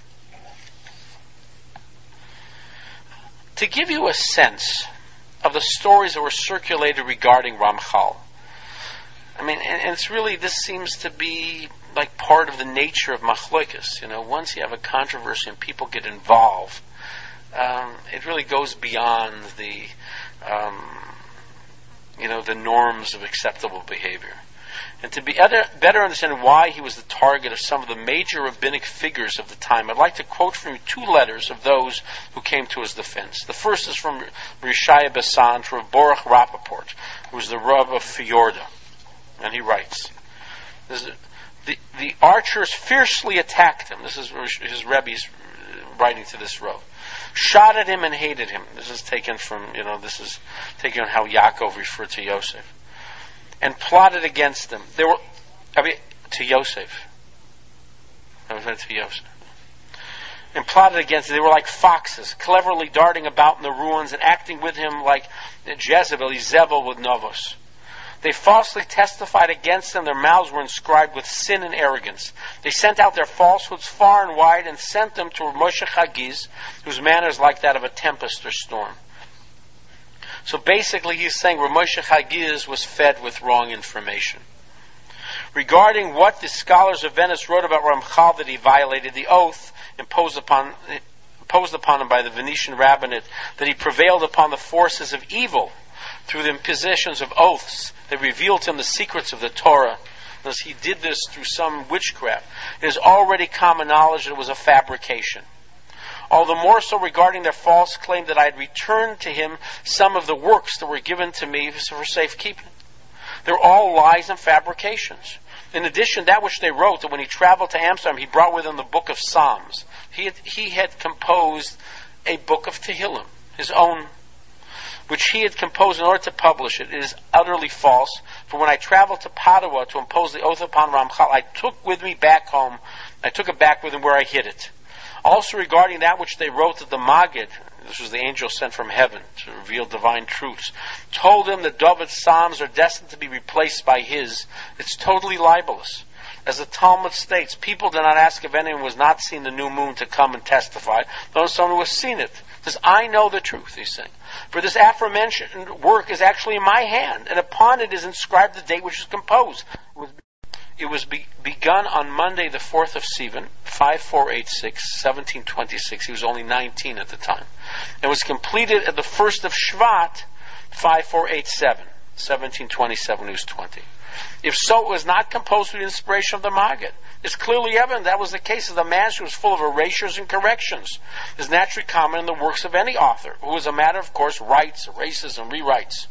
[SPEAKER 2] To give you a sense of the stories that were circulated regarding Ramchal, I mean, and it's really, this seems to be like part of the nature of machlokas. You know, once you have a controversy and people get involved, um, it really goes beyond the, um, you know, the norms of acceptable behavior. And to be better understand why he was the target of some of the major rabbinic figures of the time, I'd like to quote from you two letters of those who came to his defense. The first is from Rishaya Basan, from Baruch Rappaport, who was the Rav of Fiorda. And he writes, this is, the, the archers fiercely attacked him. This is his Rebbe's writing to this Rav. Shot at him and hated him. This is taken from, you know, this is taken on how Yaakov referred to Yosef. And plotted against them. They were, I mean, to Yosef. I was to Yosef. And plotted against them. They were like foxes, cleverly darting about in the ruins and acting with him like Jezebel, Izebel with Novos. They falsely testified against them. Their mouths were inscribed with sin and arrogance. They sent out their falsehoods far and wide and sent them to Moshe Chagiz, whose manner is like that of a tempest or storm. So basically he's saying Rav Moshe Chagiz was fed with wrong information. Regarding what the scholars of Venice wrote about Ramchal, that he violated the oath imposed upon imposed upon him by the Venetian rabbinate, that he prevailed upon the forces of evil through the impositions of oaths that revealed to him the secrets of the Torah, as he did this through some witchcraft, it is already common knowledge that it was a fabrication. All the more so regarding their false claim that I had returned to him some of the works that were given to me for safekeeping. They're all lies and fabrications. In addition, that which they wrote, that when he traveled to Amsterdam, he brought with him the book of Psalms. He had, he had composed a book of Tehillim, his own, which he had composed in order to publish it. It is utterly false. For when I traveled to Padua to impose the oath upon Ramchal, I took with me back home, I took it back with him where I hid it. Also regarding that which they wrote, that the Maggid, this was the angel sent from heaven to reveal divine truths, told him that David's psalms are destined to be replaced by his. It's totally libelous. As the Talmud states, people did not ask if anyone was not seen the new moon to come and testify, though someone who has seen it. Says, I know the truth, he's saying. For this aforementioned work is actually in my hand, and upon it is inscribed the date which is composed. It was, it was be, begun on Monday, the fourth of Sivan, five four eight six, seventeen twenty-six. He was only nineteen at the time. It was completed at the first of Shvat, five four eight seven, seventeen twenty-seven. He was twenty. If so, it was not composed with the inspiration of the Maggid. It's clearly evident that was the case of the manuscript was full of erasures and corrections. It is naturally common in the works of any author, who as a matter of course writes, erases, and rewrites.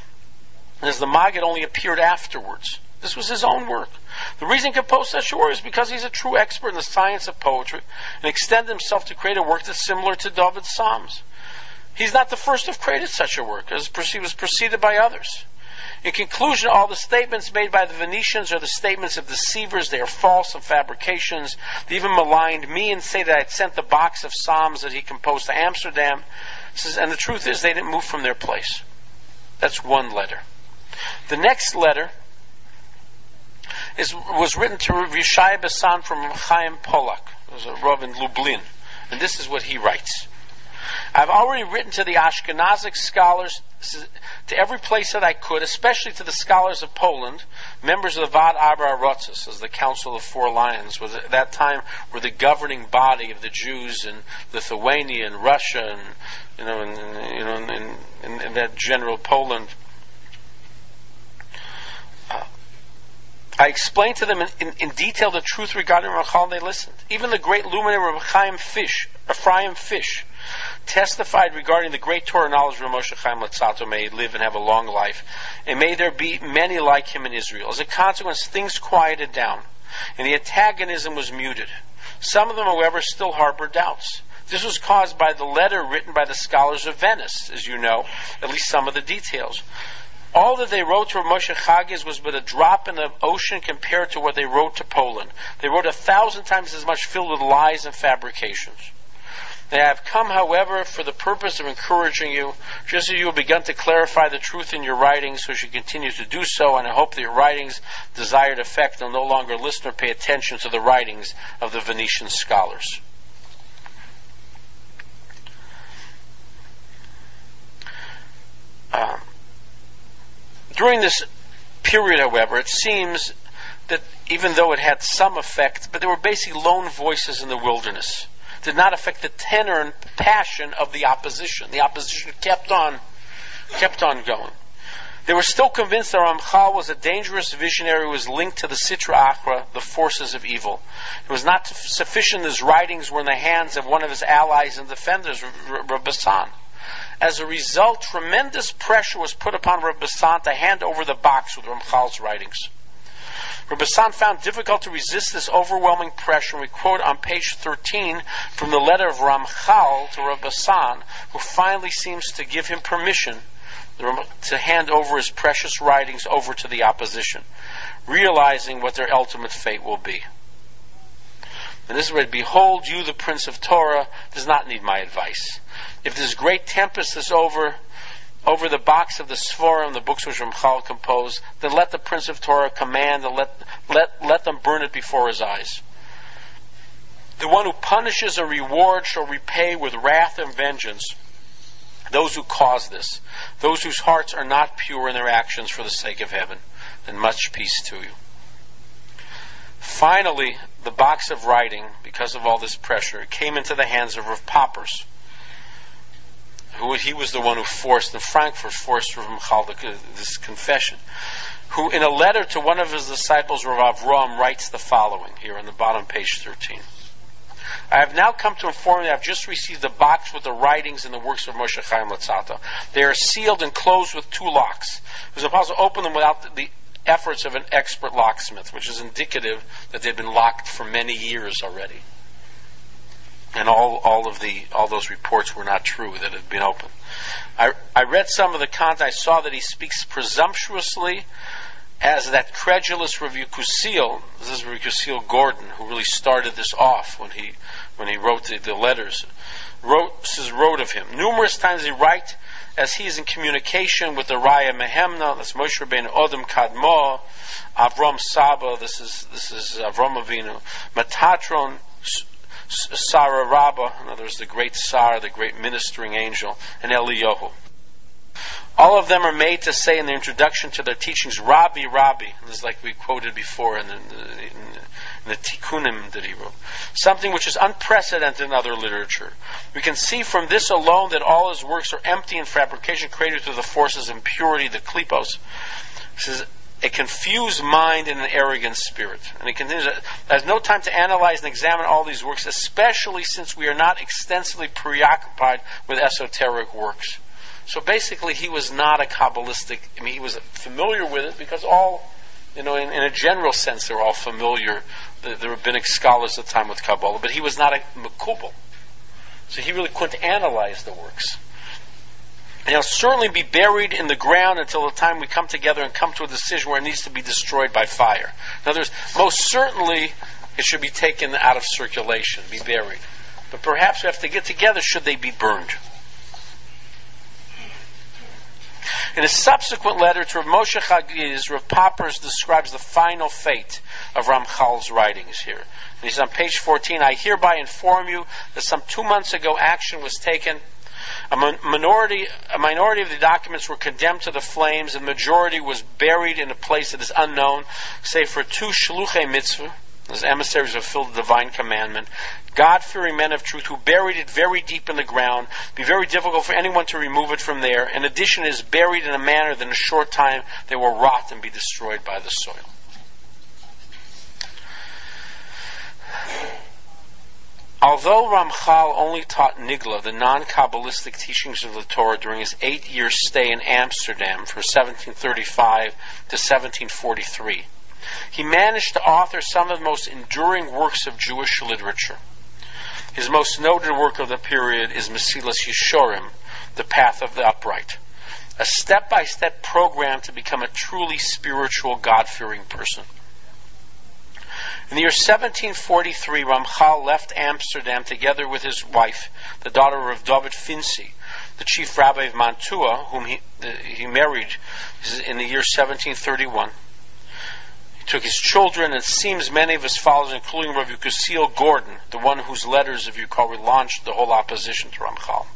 [SPEAKER 2] And as the Maggid only appeared afterwards, this was his own work. The reason he composed such a work is because he's a true expert in the science of poetry and extended himself to create a work that's similar to David's Psalms. He's not the first to have created such a work, as he was preceded by others. In conclusion, all the statements made by the Venetians are the statements of deceivers. They are false and fabrications. They even maligned me and say that I had sent the box of Psalms that he composed to Amsterdam. And the truth is, they didn't move from their place. That's one letter. The next letter is, was written to Rav Yishai Basan from Chaim Polak. It was a Rav in Lublin. And this is what he writes. I've already written to the Ashkenazic scholars, to every place that I could, especially to the scholars of Poland, members of the Vad Arba Arotzos, as the Council of Four Lions, was at that time were the governing body of the Jews in Lithuania and Russia, and you know, in, you know, in, in, in that general Poland. Uh, I explained to them in, in, in detail the truth regarding Ramchal, and they listened. Even the great luminary Reb Chaim Fish, Ephraim Fish, testified regarding the great Torah knowledge of Rav Moshe Chaim Latzato. May he live and have a long life, and may there be many like him in Israel. As a consequence, things quieted down, and the antagonism was muted. Some of them, however, still harbored doubts. This was caused by the letter written by the scholars of Venice, as you know, at least some of the details. All that they wrote to Rav Moshe Chagiz was but a drop in the ocean compared to what they wrote to Poland. They wrote a thousand times as much, filled with lies and fabrications. They have come, however, for the purpose of encouraging you, just as you have begun to clarify the truth in your writings, so you should continue to do so, and I hope that your writings' desired effect will no longer listen or pay attention to the writings of the Venetian scholars. Um, during this period, however, it seems that even though it had some effect, but there were basically lone voices in the wilderness. Did not affect the tenor and passion of the opposition. The opposition kept on, kept on going. They were still convinced that Ramchal was a dangerous visionary who was linked to the Sitra Achra, the forces of evil. It was not sufficient his writings were in the hands of one of his allies and defenders, Rav Basan. As a result, tremendous pressure was put upon Rav Basan to hand over the box with Ramchal's writings. Rav Basan found difficult to resist this overwhelming pressure. We quote on page thirteen from the letter of Ramchal to Rav Basan, who finally seems to give him permission to hand over his precious writings over to the opposition, realizing what their ultimate fate will be. And this is where, behold, you, the Prince of Torah, does not need my advice. If this great tempest is over, over the box of the Sforim, the books which Ramchal composed, then let the Prince of Torah command and let, let, let them burn it before his eyes. The one who punishes or rewards shall repay with wrath and vengeance those who cause this, those whose hearts are not pure in their actions for the sake of heaven, then much peace to you. Finally, the box of writing, because of all this pressure, came into the hands of Rav Poppers, who he was the one who forced, in Frankfurt, forced Rav Michal this confession, who in a letter to one of his disciples, Rav Avram, writes the following, here on the bottom, page thirteen. I have now come to inform you that I have just received a box with the writings and the works of Moshe Chaim Luzzatto. They are sealed and closed with two locks. It was impossible to open them without the, the efforts of an expert locksmith, which is indicative that they'd been locked for many years already. And all, all of the all those reports were not true that had been opened. I, I read some of the content. I saw that he speaks presumptuously as that credulous Rav Yekusiel, this is Rav Yekusiel Gordon, who really started this off when he when he wrote the, the letters, wrote says wrote of him. Numerous times he write as he is in communication with the Raya Mehemna, that's Moshe Rabbeinu Odom Kadmo, Avram Saba, this is this is Avram Avinu, Metatron, Sarah Rabbah, in other words, the great Sar, the great ministering angel, and Eliyahu. All of them are made to say in the introduction to their teachings, Rabbi, Rabbi. And this is like we quoted before in the, in the Tikkunim that he wrote. Something which is unprecedented in other literature. We can see from this alone that all his works are empty in fabrication created through the forces of impurity, the klipos. This is a confused mind and an arrogant spirit. And he continues, there's no time to analyze and examine all these works, especially since we are not extensively preoccupied with esoteric works. So basically, he was not a Kabbalistic. I mean, he was familiar with it because all, you know, in, in a general sense, they're all familiar. The, the rabbinic scholars at the time with Kabbalah, but he was not a Mekubal. So he really couldn't analyze the works. And he'll certainly be buried in the ground until the time we come together and come to a decision where it needs to be destroyed by fire. In other words, most certainly it should be taken out of circulation, be buried. But perhaps we have to get together, should they be burned? In a subsequent letter to Rav Moshe Chagiz, Rav Poppers describes the final fate of Ramchal's writings here. And he's on page fourteen. I hereby inform you that some two months ago action was taken. A minority, a minority of the documents were condemned to the flames, and the majority was buried in a place that is unknown, save for two shluchei mitzvah, as emissaries who fulfilled the divine commandment, God-fearing men of truth who buried it very deep in the ground. It'd be very difficult for anyone to remove it from there. In addition, it is buried in a manner that in a short time they will rot and be destroyed by the soil. Although Ramchal only taught Nigla, the non-Kabbalistic teachings of the Torah, during his eight-year stay in Amsterdam from seventeen thirty-five to seventeen forty-three, he managed to author some of the most enduring works of Jewish literature. His most noted work of the period is Mesilas Yeshorim, The Path of the Upright, a step-by-step program to become a truly spiritual, God-fearing person. In the year seventeen forty-three, Ramchal left Amsterdam together with his wife, the daughter of David Finzi, the chief rabbi of Mantua, whom he, the, he married in the year seventeen thirty-one. He took his children, and it seems many of his followers, including Rav Yekusiel Gordon, the one whose letters, if you recall, launched the whole opposition to Ramchal.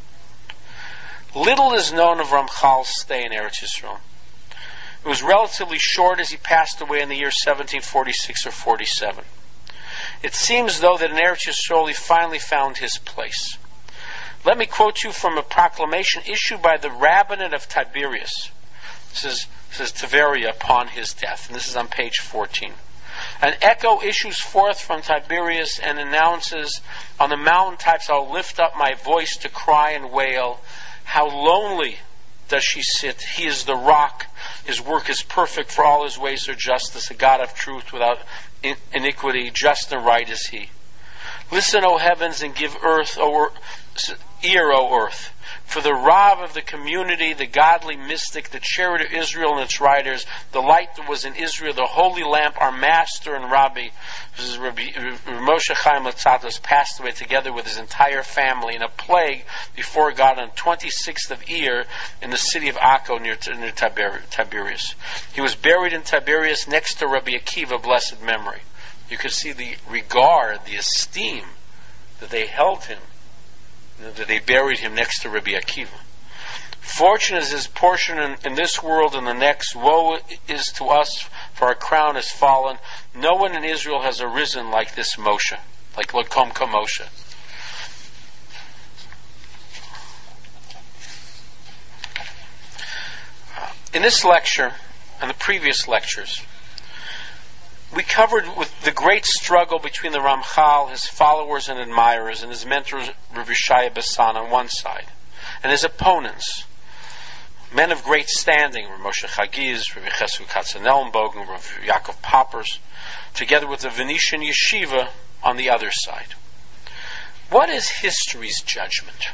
[SPEAKER 2] Little is known of Ramchal's stay in Eretz Yisrael. It was relatively short, as he passed away in the year seventeen forty-six or forty-seven. It seems, though, that in Eretz Yisrael he finally found his place. Let me quote you from a proclamation issued by the rabbinate of Tiberias. This is, this is Tiberia upon his death, and this is on page fourteen. An echo issues forth from Tiberias and announces, on the mountaintops I'll lift up my voice to cry and wail. How lonely does she sit? He is the rock. His work is perfect, for all his ways are justice, a God of truth without in- iniquity, just and right is he. Listen, O heavens, and give earth, O earth, ear, O earth. For the Rav of the community, the godly mystic, the chariot of Israel and its riders, the light that was in Israel, the holy lamp, our master and Rabbi, this is Rabbi, Rabbi Moshe Chaim Luzzatto, passed away together with his entire family in a plague before God on twenty-sixth of Iyar in the city of Akko near, near Tiberias. He was buried in Tiberias next to Rabbi Akiva, blessed memory. You could see the regard, the esteem that they held him, that they buried him next to Rabbi Akiva. Fortune is his portion in, in this world and the next. Woe is to us, for our crown is fallen. No one in Israel has arisen like this Moshe, like Lakomka Moshe. In this lecture, and the previous lectures, we covered with the great struggle between the Ramchal, his followers and admirers, and his mentor Rav Yeshaya Bassan on one side, and his opponents, men of great standing, Rav Moshe Chagiz, Rav Yecheskel Katzenellenbogen, Rav Yaakov Poppers, together with the Venetian Yeshiva on the other side. What is history's judgment?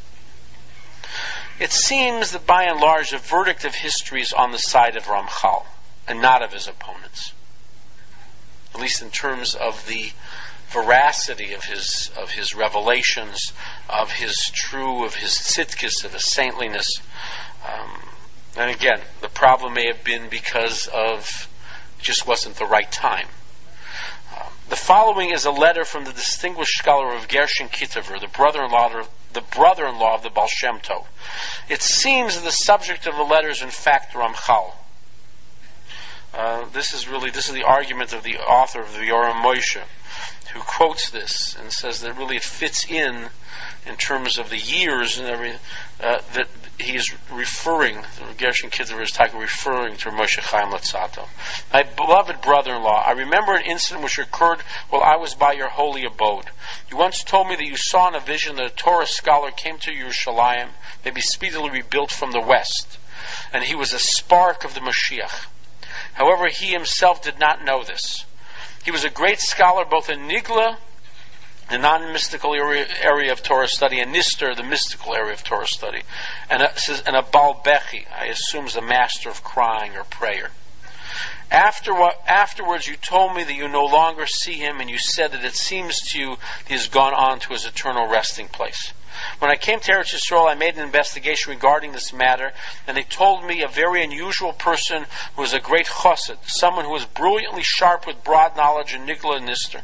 [SPEAKER 2] It seems that by and large the verdict of history is on the side of Ramchal and not of his opponents, at least in terms of the veracity of his of his revelations, of his true, of his tzidkis, of his saintliness. Um, and again, the problem may have been because of it just wasn't the right time. Uh, the following is a letter from the distinguished scholar of Gershon Kitover, the brother-in-law of the brother-in-law of the Baal Shem Tov. It seems that the subject of the letter is in fact Ramchal. Uh, this is really this is the argument of the author of the Yoram Moshe, who quotes this and says that really it fits in in terms of the years and everything uh, that he is referring. Gershon Kitover is talking referring to Moshe Chaim Luzzatto. My beloved brother-in-law, I remember an incident which occurred while I was by your holy abode. You once told me that you saw in a vision that a Torah scholar came to Yerushalayim, may be speedily rebuilt from the west, and he was a spark of the Mashiach. However, he himself did not know this. He was a great scholar both in Nigla, the non-mystical area, area of Torah study, and Nister, the mystical area of Torah study, and a, and a Baal Bechi, I assume is a master of crying or prayer. After, afterwards, you told me that you no longer see him, and you said that it seems to you that he has gone on to his eternal resting place. When I came to Eretz Yisrael, I made an investigation regarding this matter, and they told me a very unusual person who was a great chassid, someone who was brilliantly sharp with broad knowledge in Nigla and Nister.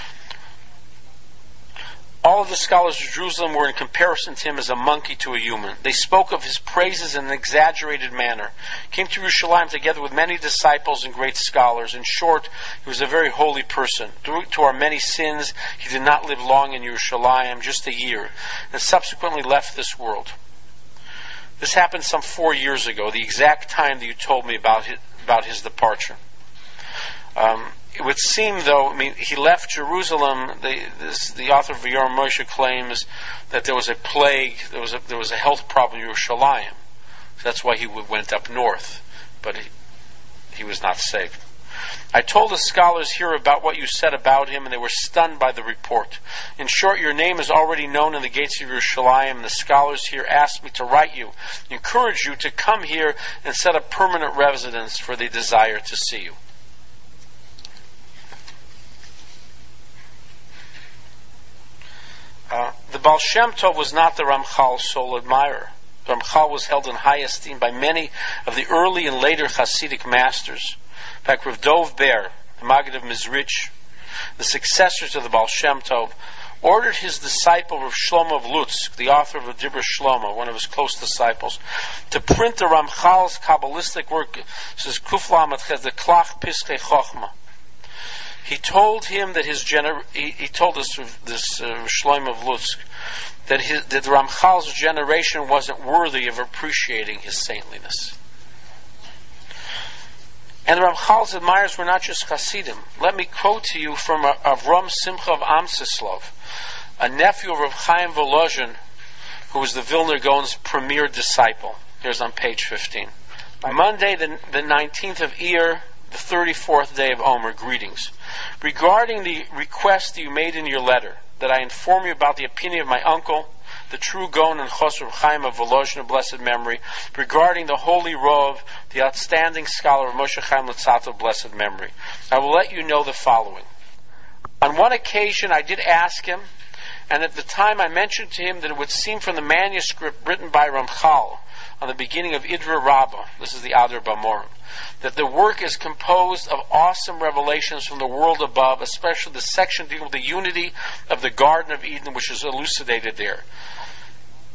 [SPEAKER 2] All of the scholars of Jerusalem were in comparison to him as a monkey to a human. They spoke of his praises in an exaggerated manner. He came to Yerushalayim together with many disciples and great scholars. In short, he was a very holy person. Due to our many sins, he did not live long in Yerushalayim, just a year, and subsequently left this world. This happened some four years ago, the exact time that you told me about his, about his departure. Um, It would seem, though, I mean, he left Jerusalem. The, this, the author of Yoram Moshe claims that there was a plague, there was a, there was a health problem in Yerushalayim. So that's why he went up north, but he, he was not saved. I told the scholars here about what you said about him, and they were stunned by the report. In short, your name is already known in the gates of Yerushalayim, and the scholars here asked me to write you, encourage you to come here and set up permanent residence, for they desire to see you. Uh, the Baal Shem Tov was not the Ramchal's sole admirer. The Ramchal was held in high esteem by many of the early and later Hasidic masters. In fact, Rav Dov Ber, the Maggid of Mizrich, the successors of the Baal Shem Tov, ordered his disciple Rav Shlomo of Lutsk, the author of the Dibur Shlomo, one of his close disciples, to print the Ramchal's Kabbalistic work, says Kuflam at the Klach Piskei Chochma. He told him that his gener- he, he told this this uh, Shlomo of Lutsk that his, that Ramchal's generation wasn't worthy of appreciating his saintliness. And the Ramchal's admirers were not just Hasidim. Let me quote to you from uh, Avram Simcha of Amsislov, a nephew of Rav Chaim Volozhin, who was the Vilna Gaon's premier disciple. Here's on page fifteen. Monday, the, the nineteenth of Iyar, the thirty-fourth day of Omer, greetings. Regarding the request you made in your letter, that I inform you about the opinion of my uncle, the true Gaon and Chos Rav Chaim of Volozhin of blessed memory, regarding the holy Rov, the outstanding scholar of Moshe Chaim Luzzatto of blessed memory, I will let you know the following. On one occasion I did ask him, and at the time I mentioned to him that it would seem from the manuscript written by Ramchal on the beginning of Idra Rabbah, this is the Adar Bamorim, that the work is composed of awesome revelations from the world above, especially the section dealing with the unity of the Garden of Eden, which is elucidated there.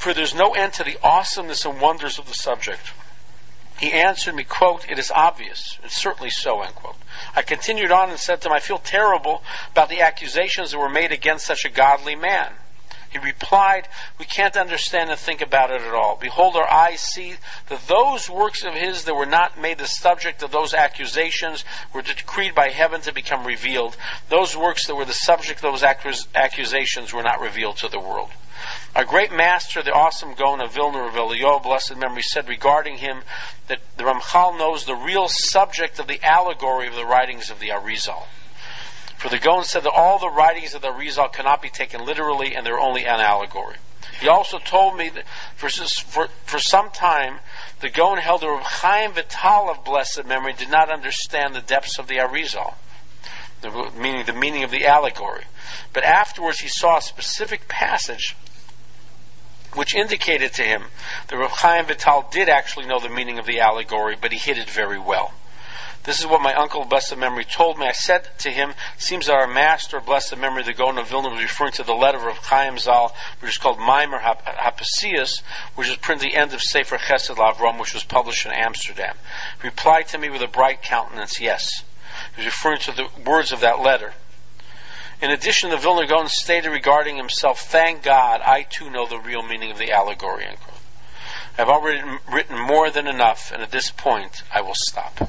[SPEAKER 2] for there's no end to the awesomeness and wonders of the subject. He answered me, quote, "It is obvious. It's certainly so," end quote. I continued on and said to him, "I feel terrible about the accusations that were made against such a godly man." He replied, "We can't understand and think about it at all. Behold, our eyes see that those works of his that were not made the subject of those accusations were decreed by heaven to become revealed. Those works that were the subject of those accus- accusations were not revealed to the world." Our great master, the awesome Gaon of Vilna, Rav Eliyahu, blessed memory, said regarding him that the Ramchal knows the real subject of the allegory of the writings of the Arizal. For the Gaon said that all the writings of the Arizal cannot be taken literally and they're only an allegory. He also told me that for, for, for some time the Gaon held that Rav Chaim Vital of blessed memory did not understand the depths of the Arizal, the meaning, the meaning of the allegory. But afterwards he saw a specific passage which indicated to him that Rav Chaim Vital did actually know the meaning of the allegory, but he hid it very well. This is what my uncle, blessed memory, told me. I said to him, it seems that our master, blessed memory, the Gaon of Vilna, was referring to the letter of Chaim Zal, which is called Maimer Hapasius, which is printed at the end of Sefer Chesed Lavram, which was published in Amsterdam. He replied to me with a bright countenance, yes. He was referring to the words of that letter. In addition, the Vilna Gaon stated regarding himself, "Thank God, I too know the real meaning of the allegory." I have already written more than enough, and at this point, I will stop.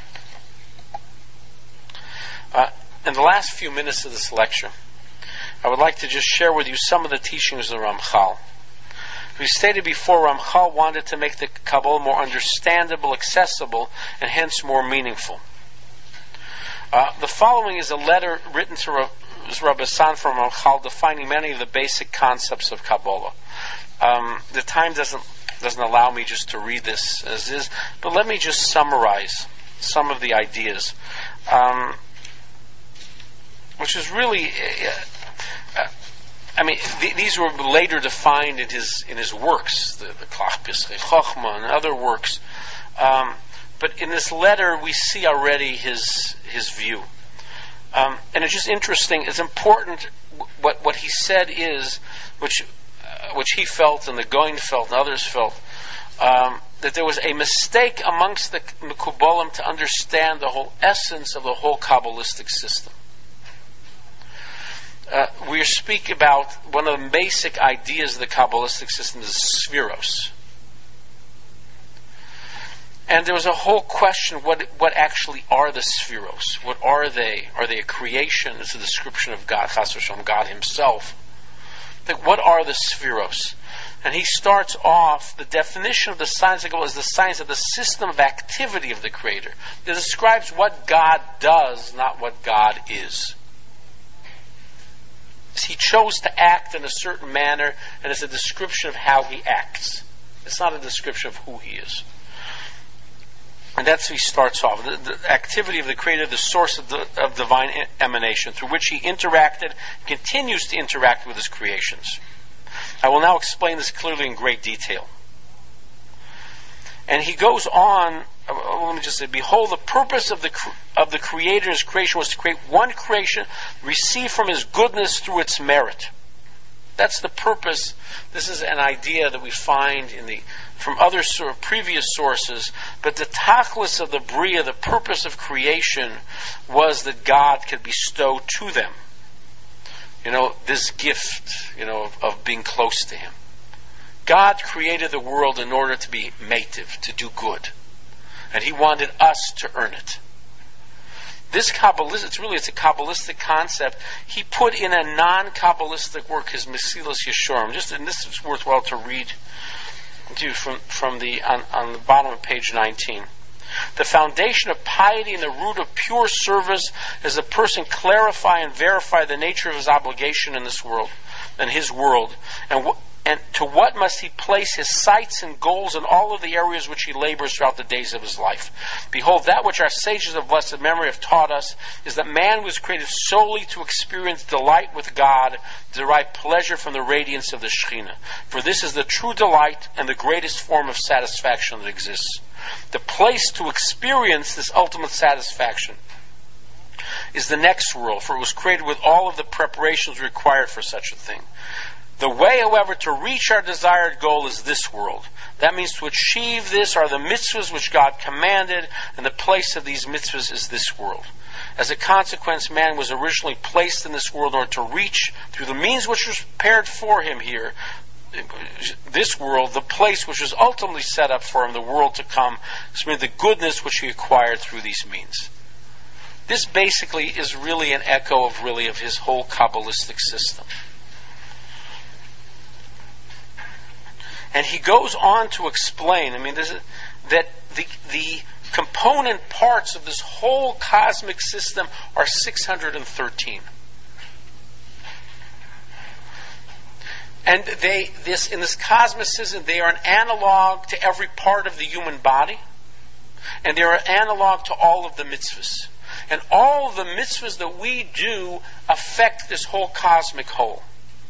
[SPEAKER 2] Uh, in the last few minutes of this lecture, I would like to just share with you some of the teachings of Ramchal. We stated before, Ramchal wanted to make the Kabbalah more understandable, accessible, and hence more meaningful. Uh, the following is a letter written to Rav, Rabbi San from Ramchal defining many of the basic concepts of Kabbalah. Um, the time doesn't doesn't allow me just to read this as is, but let me just summarize some of the ideas. Um, which is really, uh, uh, I mean, th- these were later defined in his in his works, the, the Klach Pischei Chochma and other works. Um, but in this letter, we see already his his view, um, and it's just interesting. It's important. What what he said is, which uh, which he felt and the Goin felt and others felt, um, that there was a mistake amongst the Mekubalim to understand the whole essence of the whole Kabbalistic system. Uh, we speak about one of the basic ideas of the Kabbalistic system is Spheros. And there was a whole question, what what actually are the Spheros? What are they? Are they a creation? It's a description of God, Chas v'shalom, God himself. Like, what are the Spheros? And he starts off, the definition of the science of Kabbalah is the science of the system of activity of the Creator. It describes what God does, not what God is. He chose to act in a certain manner, and it's a description of how he acts. It's not a description of who he is. And that's how he starts off. The, the activity of the Creator, the source of, the, of divine emanation, through which he interacted, continues to interact with his creations. I will now explain this clearly in great detail. And he goes on, uh, let me just say, behold, the purpose of the of the Creator's creation was to create one creation, receive from his goodness through its merit. That's the purpose. This is an idea that we find in the from other sort of previous sources, but the tachlis of the Bria, the purpose of creation, was that God could bestow to them, you know, this gift, you know, of, of being close to him. God created the world in order to be mativ, to do good. And he wanted us to earn it. This Kabbalah, it's really, it's a Kabbalistic concept. He put in a non-Kabbalistic work, his Mesilas Yesharim. Just, and this is worthwhile to read to you from, from the, on, on the bottom of page nineteen. The foundation of piety and the root of pure service is a person clarify and verify the nature of his obligation in this world, in his world, and what, and to what must he place his sights and goals in all of the areas which he labors throughout the days of his life. Behold, that which our sages of blessed memory have taught us is that man was created solely to experience delight with God, to derive pleasure from the radiance of the Shekhinah. For this is the true delight and the greatest form of satisfaction that exists. The place to experience this ultimate satisfaction is the next world, for it was created with all of the preparations required for such a thing. The way, however, to reach our desired goal is this world. That means to achieve this are the mitzvahs which God commanded, and the place of these mitzvahs is this world. As a consequence, man was originally placed in this world in order to reach, through the means which was prepared for him here, this world, the place which was ultimately set up for him, the world to come, the goodness which he acquired through these means. This basically is really an echo of really of his whole Kabbalistic system. And he goes on to explain, I mean, this is, that the the component parts of this whole cosmic system are six hundred thirteen. And they, this in this cosmic system, they are an analog to every part of the human body, and they are an analog to all of the mitzvahs. And all of the mitzvahs that we do affect this whole cosmic whole.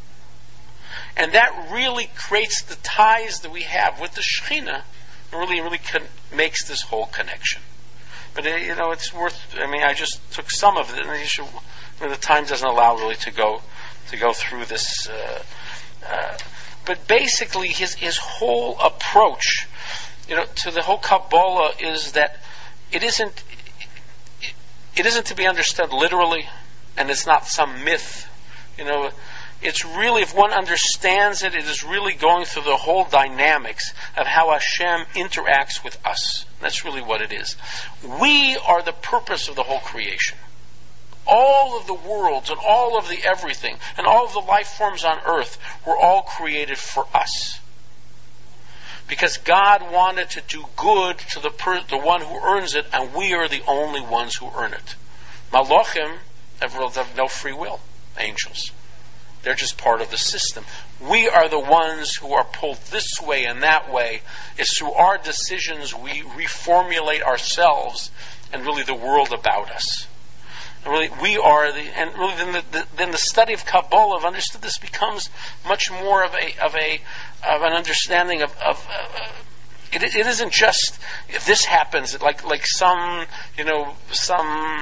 [SPEAKER 2] And that really creates the ties that we have with the Shekhinah. It really, really con- makes this whole connection. But, uh, you know, it's worth, I mean, I just took some of it, and you should, I mean, the time doesn't allow really to go to go through this. Uh, uh, but basically, his, his whole approach, you know, to the whole Kabbalah is that it isn't, it, it isn't to be understood literally, and it's not some myth, you know. It's really, if one understands it, it is really going through the whole dynamics of how Hashem interacts with us. That's really what it is. We are the purpose of the whole creation. All of the worlds and all of the everything and all of the life forms on earth were all created for us. Because God wanted to do good to the per- the one who earns it, and we are the only ones who earn it. Malachim have no free will. Angels. They're just part of the system. We are the ones who are pulled this way and that way. It's through our decisions we reformulate ourselves and really the world about us. And really, we are the, and really then the, the, then the study of Kabbalah, of understood this, becomes much more of a of a of an understanding of. of uh, it, it isn't just if this happens, like like some you know some.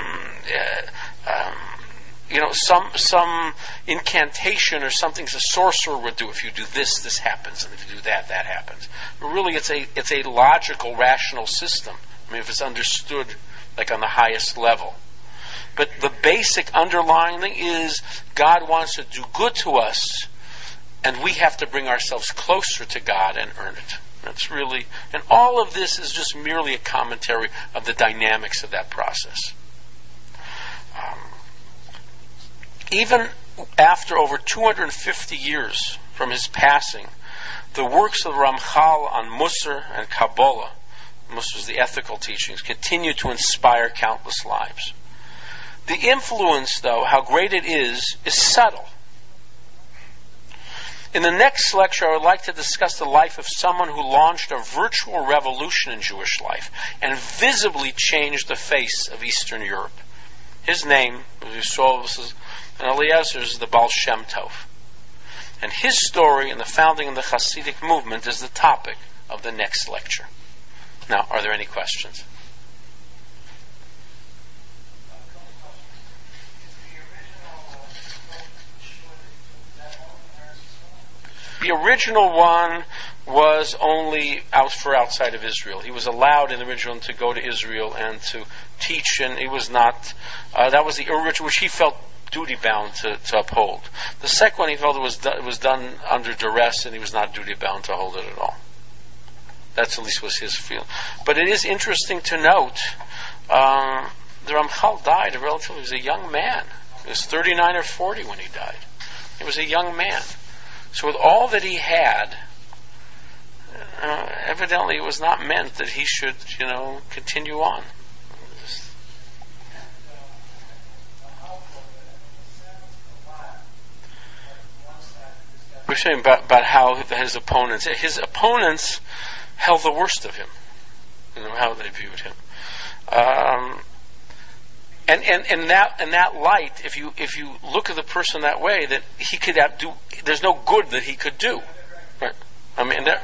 [SPEAKER 2] Uh, um, You know, some some incantation or something a sorcerer would do. If you do this, this happens, and if you do that, that happens. But really, it's a it's a logical, rational system. I mean, if it's understood like on the highest level. But the basic underlying thing is God wants to do good to us, and we have to bring ourselves closer to God and earn it. That's really, and all of this is just merely a commentary of the dynamics of that process. Um, Even after over two hundred fifty years from his passing, the works of Ramchal on Musar and Kabbalah, Musar is the ethical teachings, continue to inspire countless lives. The influence, though, how great it is, is subtle. In the next lecture, I would like to discuss the life of someone who launched a virtual revolution in Jewish life and visibly changed the face of Eastern Europe. His name, as you saw, was and Eliezer is the Baal Shem Tov. And his story in the founding of the Hasidic movement is the topic of the next lecture. Now, are there any questions? The original one was only out for outside of Israel. He was allowed in the original to go to Israel and to teach, and he was not, uh, that was the original, which he felt duty bound to, to uphold. The second one he felt it was, do, it was done under duress, and he was not duty bound to hold it at all. That's at least was his feeling. But it is interesting to note, um, the Ramchal died, relatively, he was a young man. He was thirty-nine or forty when he died. He was a young man. So with all that he had, uh, evidently it was not meant that he should, you know, continue on. We're saying about, about how his opponents, his opponents held the worst of him, you know, how they viewed him. Um, and and and that in that light, if you if you look at the person that way, that he could have do, there's no good that he could do. Right? I mean, that.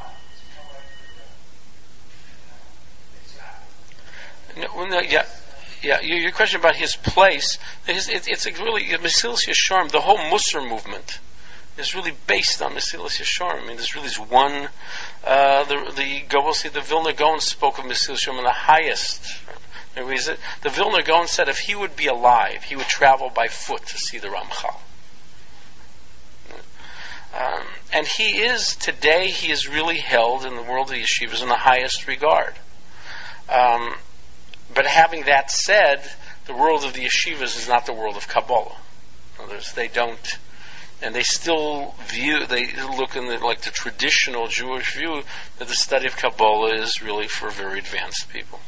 [SPEAKER 2] No, no, yeah. yeah, your, your question about his place, his, it, it's a really, Mesilas Yesharim, the whole Musar movement is really based on Mesilas Yesharim. I mean, there's really this one, uh, the, the, go, we'll see, the Vilna Gaon spoke of Mesilas Yesharim in the highest. The Vilna Gaon said if he would be alive, he would travel by foot to see the Ramchal. Um, and he is, today, he is really held in the world of the yeshivas in the highest regard. Um, but having that said, the world of the yeshivas is not the world of Kabbalah. Others, they don't, and they still view, they look in the, like the traditional Jewish view that the study of Kabbalah is really for very advanced people.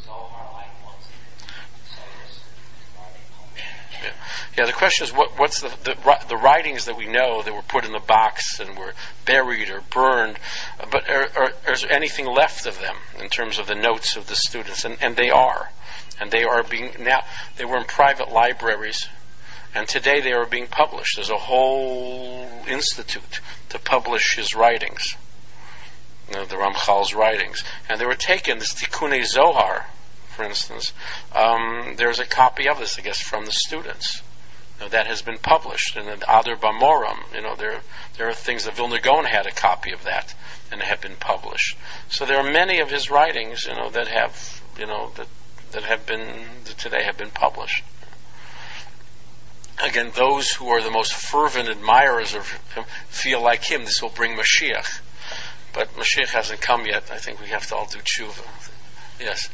[SPEAKER 2] Yeah. yeah, the question is, what, what's the, the the writings that we know that were put in the box and were buried or burned, but are, are, is there anything left of them in terms of the notes of the students? And, and they are. And they are being, now, they were in private libraries, and today they are being published. There's a whole institute to publish his writings, you know, the Ramchal's writings. And they were taken, this Tikkunei Zohar, for instance, um, there's a copy of this, I guess, from the students. You know, that has been published. And the Adar Bamoram, you know, there there are things that Vilna Gaon had a copy of that, and have been published. So there are many of his writings, you know, that have, you know, that that have been that today have been published. Again, those who are the most fervent admirers of him feel like him. This will bring Mashiach, but Mashiach hasn't come yet. I think we have to all do tshuva. Yes.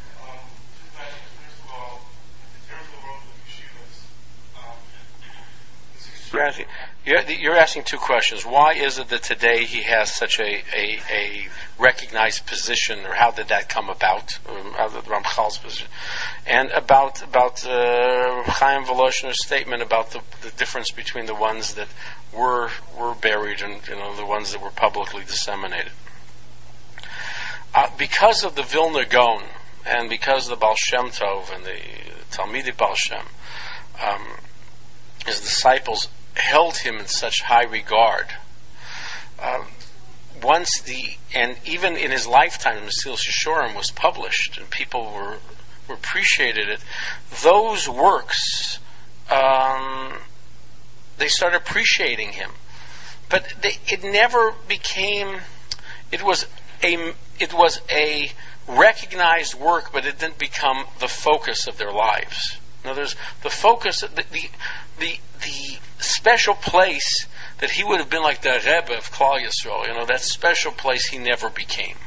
[SPEAKER 2] You're asking, you're, you're asking two questions. Why is it that today he has such a, a, a recognized position, or how did that come about? Um, the Ramchal's position, and about about uh, Chaim Voloshiner's statement about the, the difference between the ones that were were buried and, you know, the ones that were publicly disseminated. Uh, because of the Vilna Gaon and because of the Baal Shem Tov and the Talmidei Baal Shem, um, his disciples held him in such high regard. Um, once the, and even in his lifetime, Mesilas Yesharim was published, and people were, were appreciated it. Those works, um, they started appreciating him, but they, it never became. It was a, it was a recognized work, but it didn't become the focus of their lives. Now, there's the focus, the, the the the special place that he would have been like the Rebbe of Klal Yisrael. You know, that special place he never became.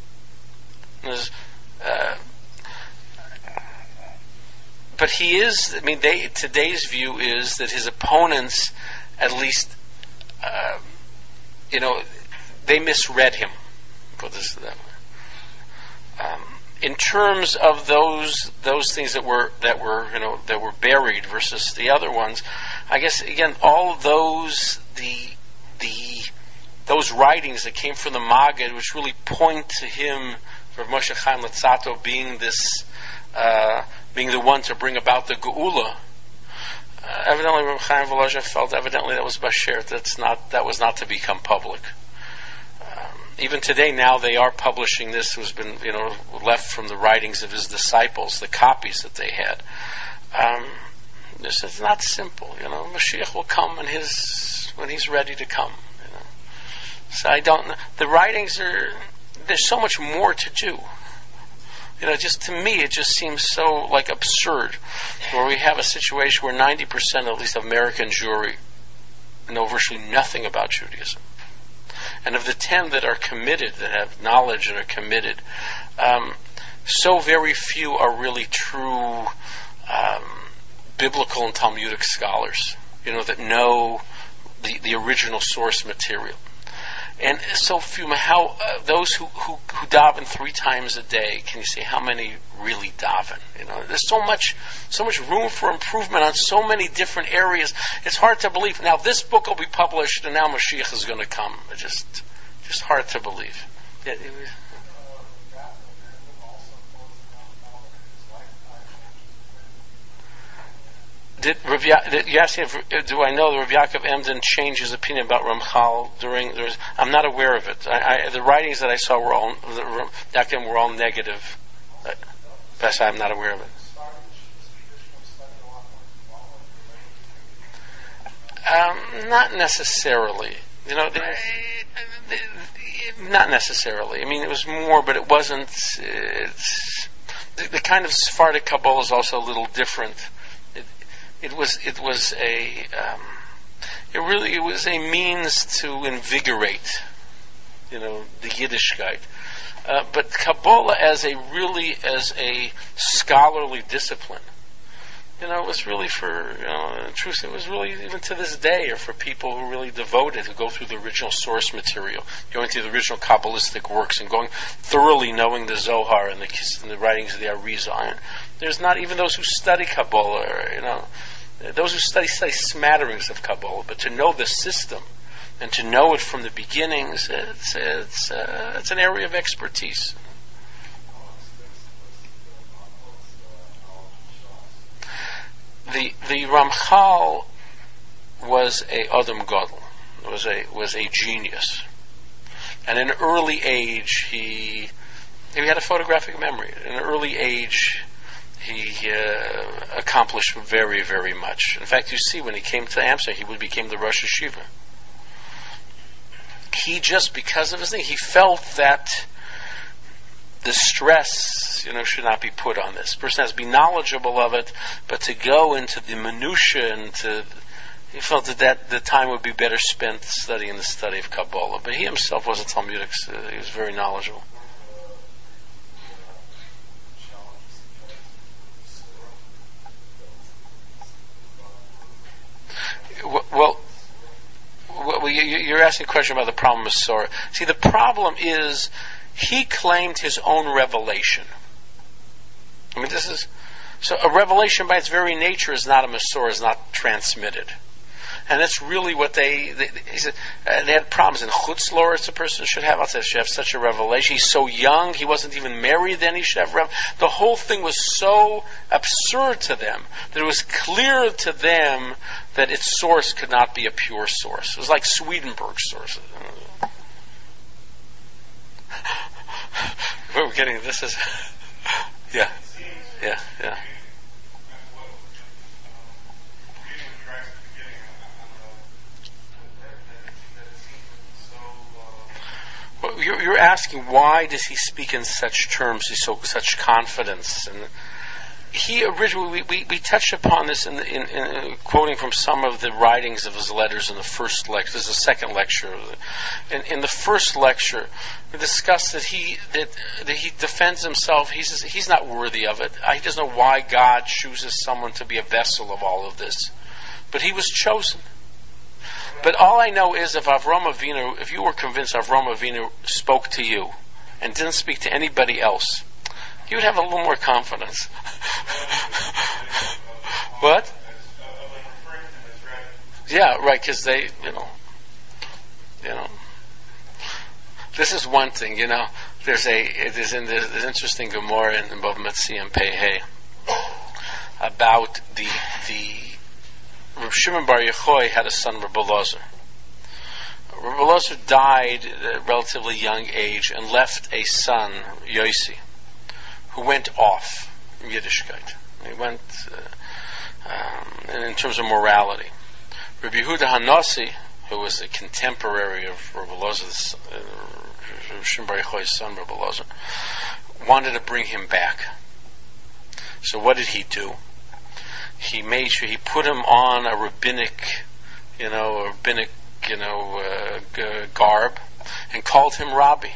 [SPEAKER 2] Uh, but he is. I mean, they, today's view is that his opponents, at least, uh, you know, they misread him. Put this that way. Um, In terms of those those things that were that were you know that were buried versus the other ones, I guess again all of those the the those writings that came from the Maggid, which really point to him, for Moshe Chaim Luzzatto being this uh, being the one to bring about the Geula. Uh, evidently, Reb Chaim Volozhin felt evidently that was Basher. That's not that was not to become public. Even today, now they are publishing this, who's been, you know, left from the writings of his disciples, the copies that they had. Um, this is not simple, you know. Mashiach will come when his when he's ready to come. You know. So I don't know. The writings are. There's so much more to do. You know, just to me, it just seems so like absurd, where we have a situation where ninety percent, at least, of American Jewry know virtually nothing about Judaism. And of the ten that are committed, that have knowledge and are committed, um, so very few are really true um, biblical and Talmudic scholars, you know, that know the, the original source material. And so few, how uh, those who, who, who daven three times a day, can you say how many really daven? You know, there's so much, so much room for improvement on so many different areas. It's hard to believe. Now this book will be published, and now Mashiach is going to come. It's just, just hard to believe. Yeah, it was, Did, Rav ya- did you ask him, do I know that Rav Yaakov Emden changed his opinion about Ramchal during? There's, I'm not aware of it. I, I, the writings that I saw were all, the, Yaakov were all negative. But I'm not aware of it. Um, not necessarily. You know, they, they, not necessarily. I mean, it was more, but it wasn't. It's, the, the kind of Sephardic Kabbalah is also a little different. It, it was. It was a. Um, it really. It was a means to invigorate. You know, the Yiddishkeit. Uh, but Kabbalah as a really as a scholarly discipline, you know, it was really for, you know, in truth, it was really even to this day, or for people who really devoted, who go through the original source material, going through the original Kabbalistic works and going thoroughly knowing the Zohar and the, and the writings of the Arizal. There's not even those who study Kabbalah, or, you know, those who study study smatterings of Kabbalah, but to know the system and to know it from the beginnings, it's it's uh, it's an area of expertise. The the Ramchal was a Adam Gadol, was a was a genius. At an early age, he he had a photographic memory. At an early age, he uh, accomplished very, very much. In fact, you see, when he came to Amsterdam, he became the Rosh Hashiva. He just, because of his thing, he felt that the stress, you know, should not be put on this. The person has to be knowledgeable of it, but to go into the minutiae and to, he felt that, that the time would be better spent studying the study of Kabbalah. But he himself was a Talmudic, uh, he was very knowledgeable. Well, well, you're asking a question about the problem of Sorah. See, the problem is he claimed his own revelation. I mean, this is so a revelation by its very nature is not a Masorah, is not transmitted, and that's really what they. They, he said, uh, they had problems in Chutz La'aretz. A person should have. I said, should have such a revelation. He's so young. He wasn't even married then. He should have. Rev- the whole thing was so absurd to them that it was clear to them that its source could not be a pure source. It was like Swedenborg's source. We're getting this is yeah, yeah, yeah. Well, you're, you're asking why does he speak in such terms, he's so such confidence, and he originally, we, we, we touched upon this in, in, in quoting from some of the writings of his letters in the first lecture. This is the second lecture. In, in the first lecture, we discussed that he that, that he defends himself. He says he's not worthy of it. He doesn't know why God chooses someone to be a vessel of all of this, but he was chosen. But all I know is if Avraham Avinu, if you were convinced Avraham Avinu spoke to you and didn't speak to anybody else, you would have a little more confidence. What? Yeah, right, because they, you know, you know, this is one thing, you know, there's a, it is in this, this interesting Gemara in Bava Metzia and Pei about the, the, Reb Shimon Bar Yochai had a son, Reb Elazar. Reb Elazar died at a relatively young age and left a son, Yossi, who went off in Yiddishkeit. He went uh, um, in terms of morality. Rabbi Yehuda Hanassi, who was a contemporary of Reb Elazar's, uh, Reb Shimon Bar Yochai's son, Reb Elazar, wanted to bring him back. So what did he do? He made sure he put him on a rabbinic, you know, a rabbinic, you know, uh, g- garb, and called him Rabbi.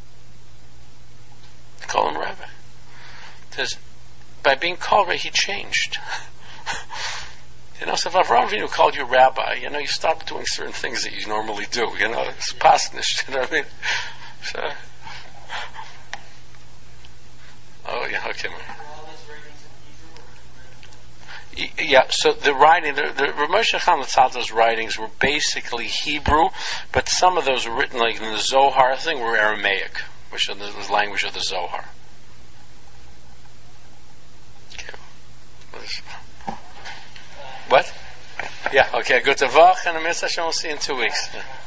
[SPEAKER 2] Called him Rabbi. Because by being called Rabbi, he changed. You know, so if Avraham Avinu called you Rabbi, you know, you stop doing certain things that you normally do. You know, it's pasnish. You know what I mean? So, oh yeah, okay. Yeah, so the writing, the, the Rav Moshe Chaim Luzzatto's writings were basically Hebrew, but some of those were written like in the Zohar thing were Aramaic, which is the language of the Zohar. Okay. What? Yeah, okay, good to Vach, and a Mitzvah, we'll see you in two weeks. Yeah.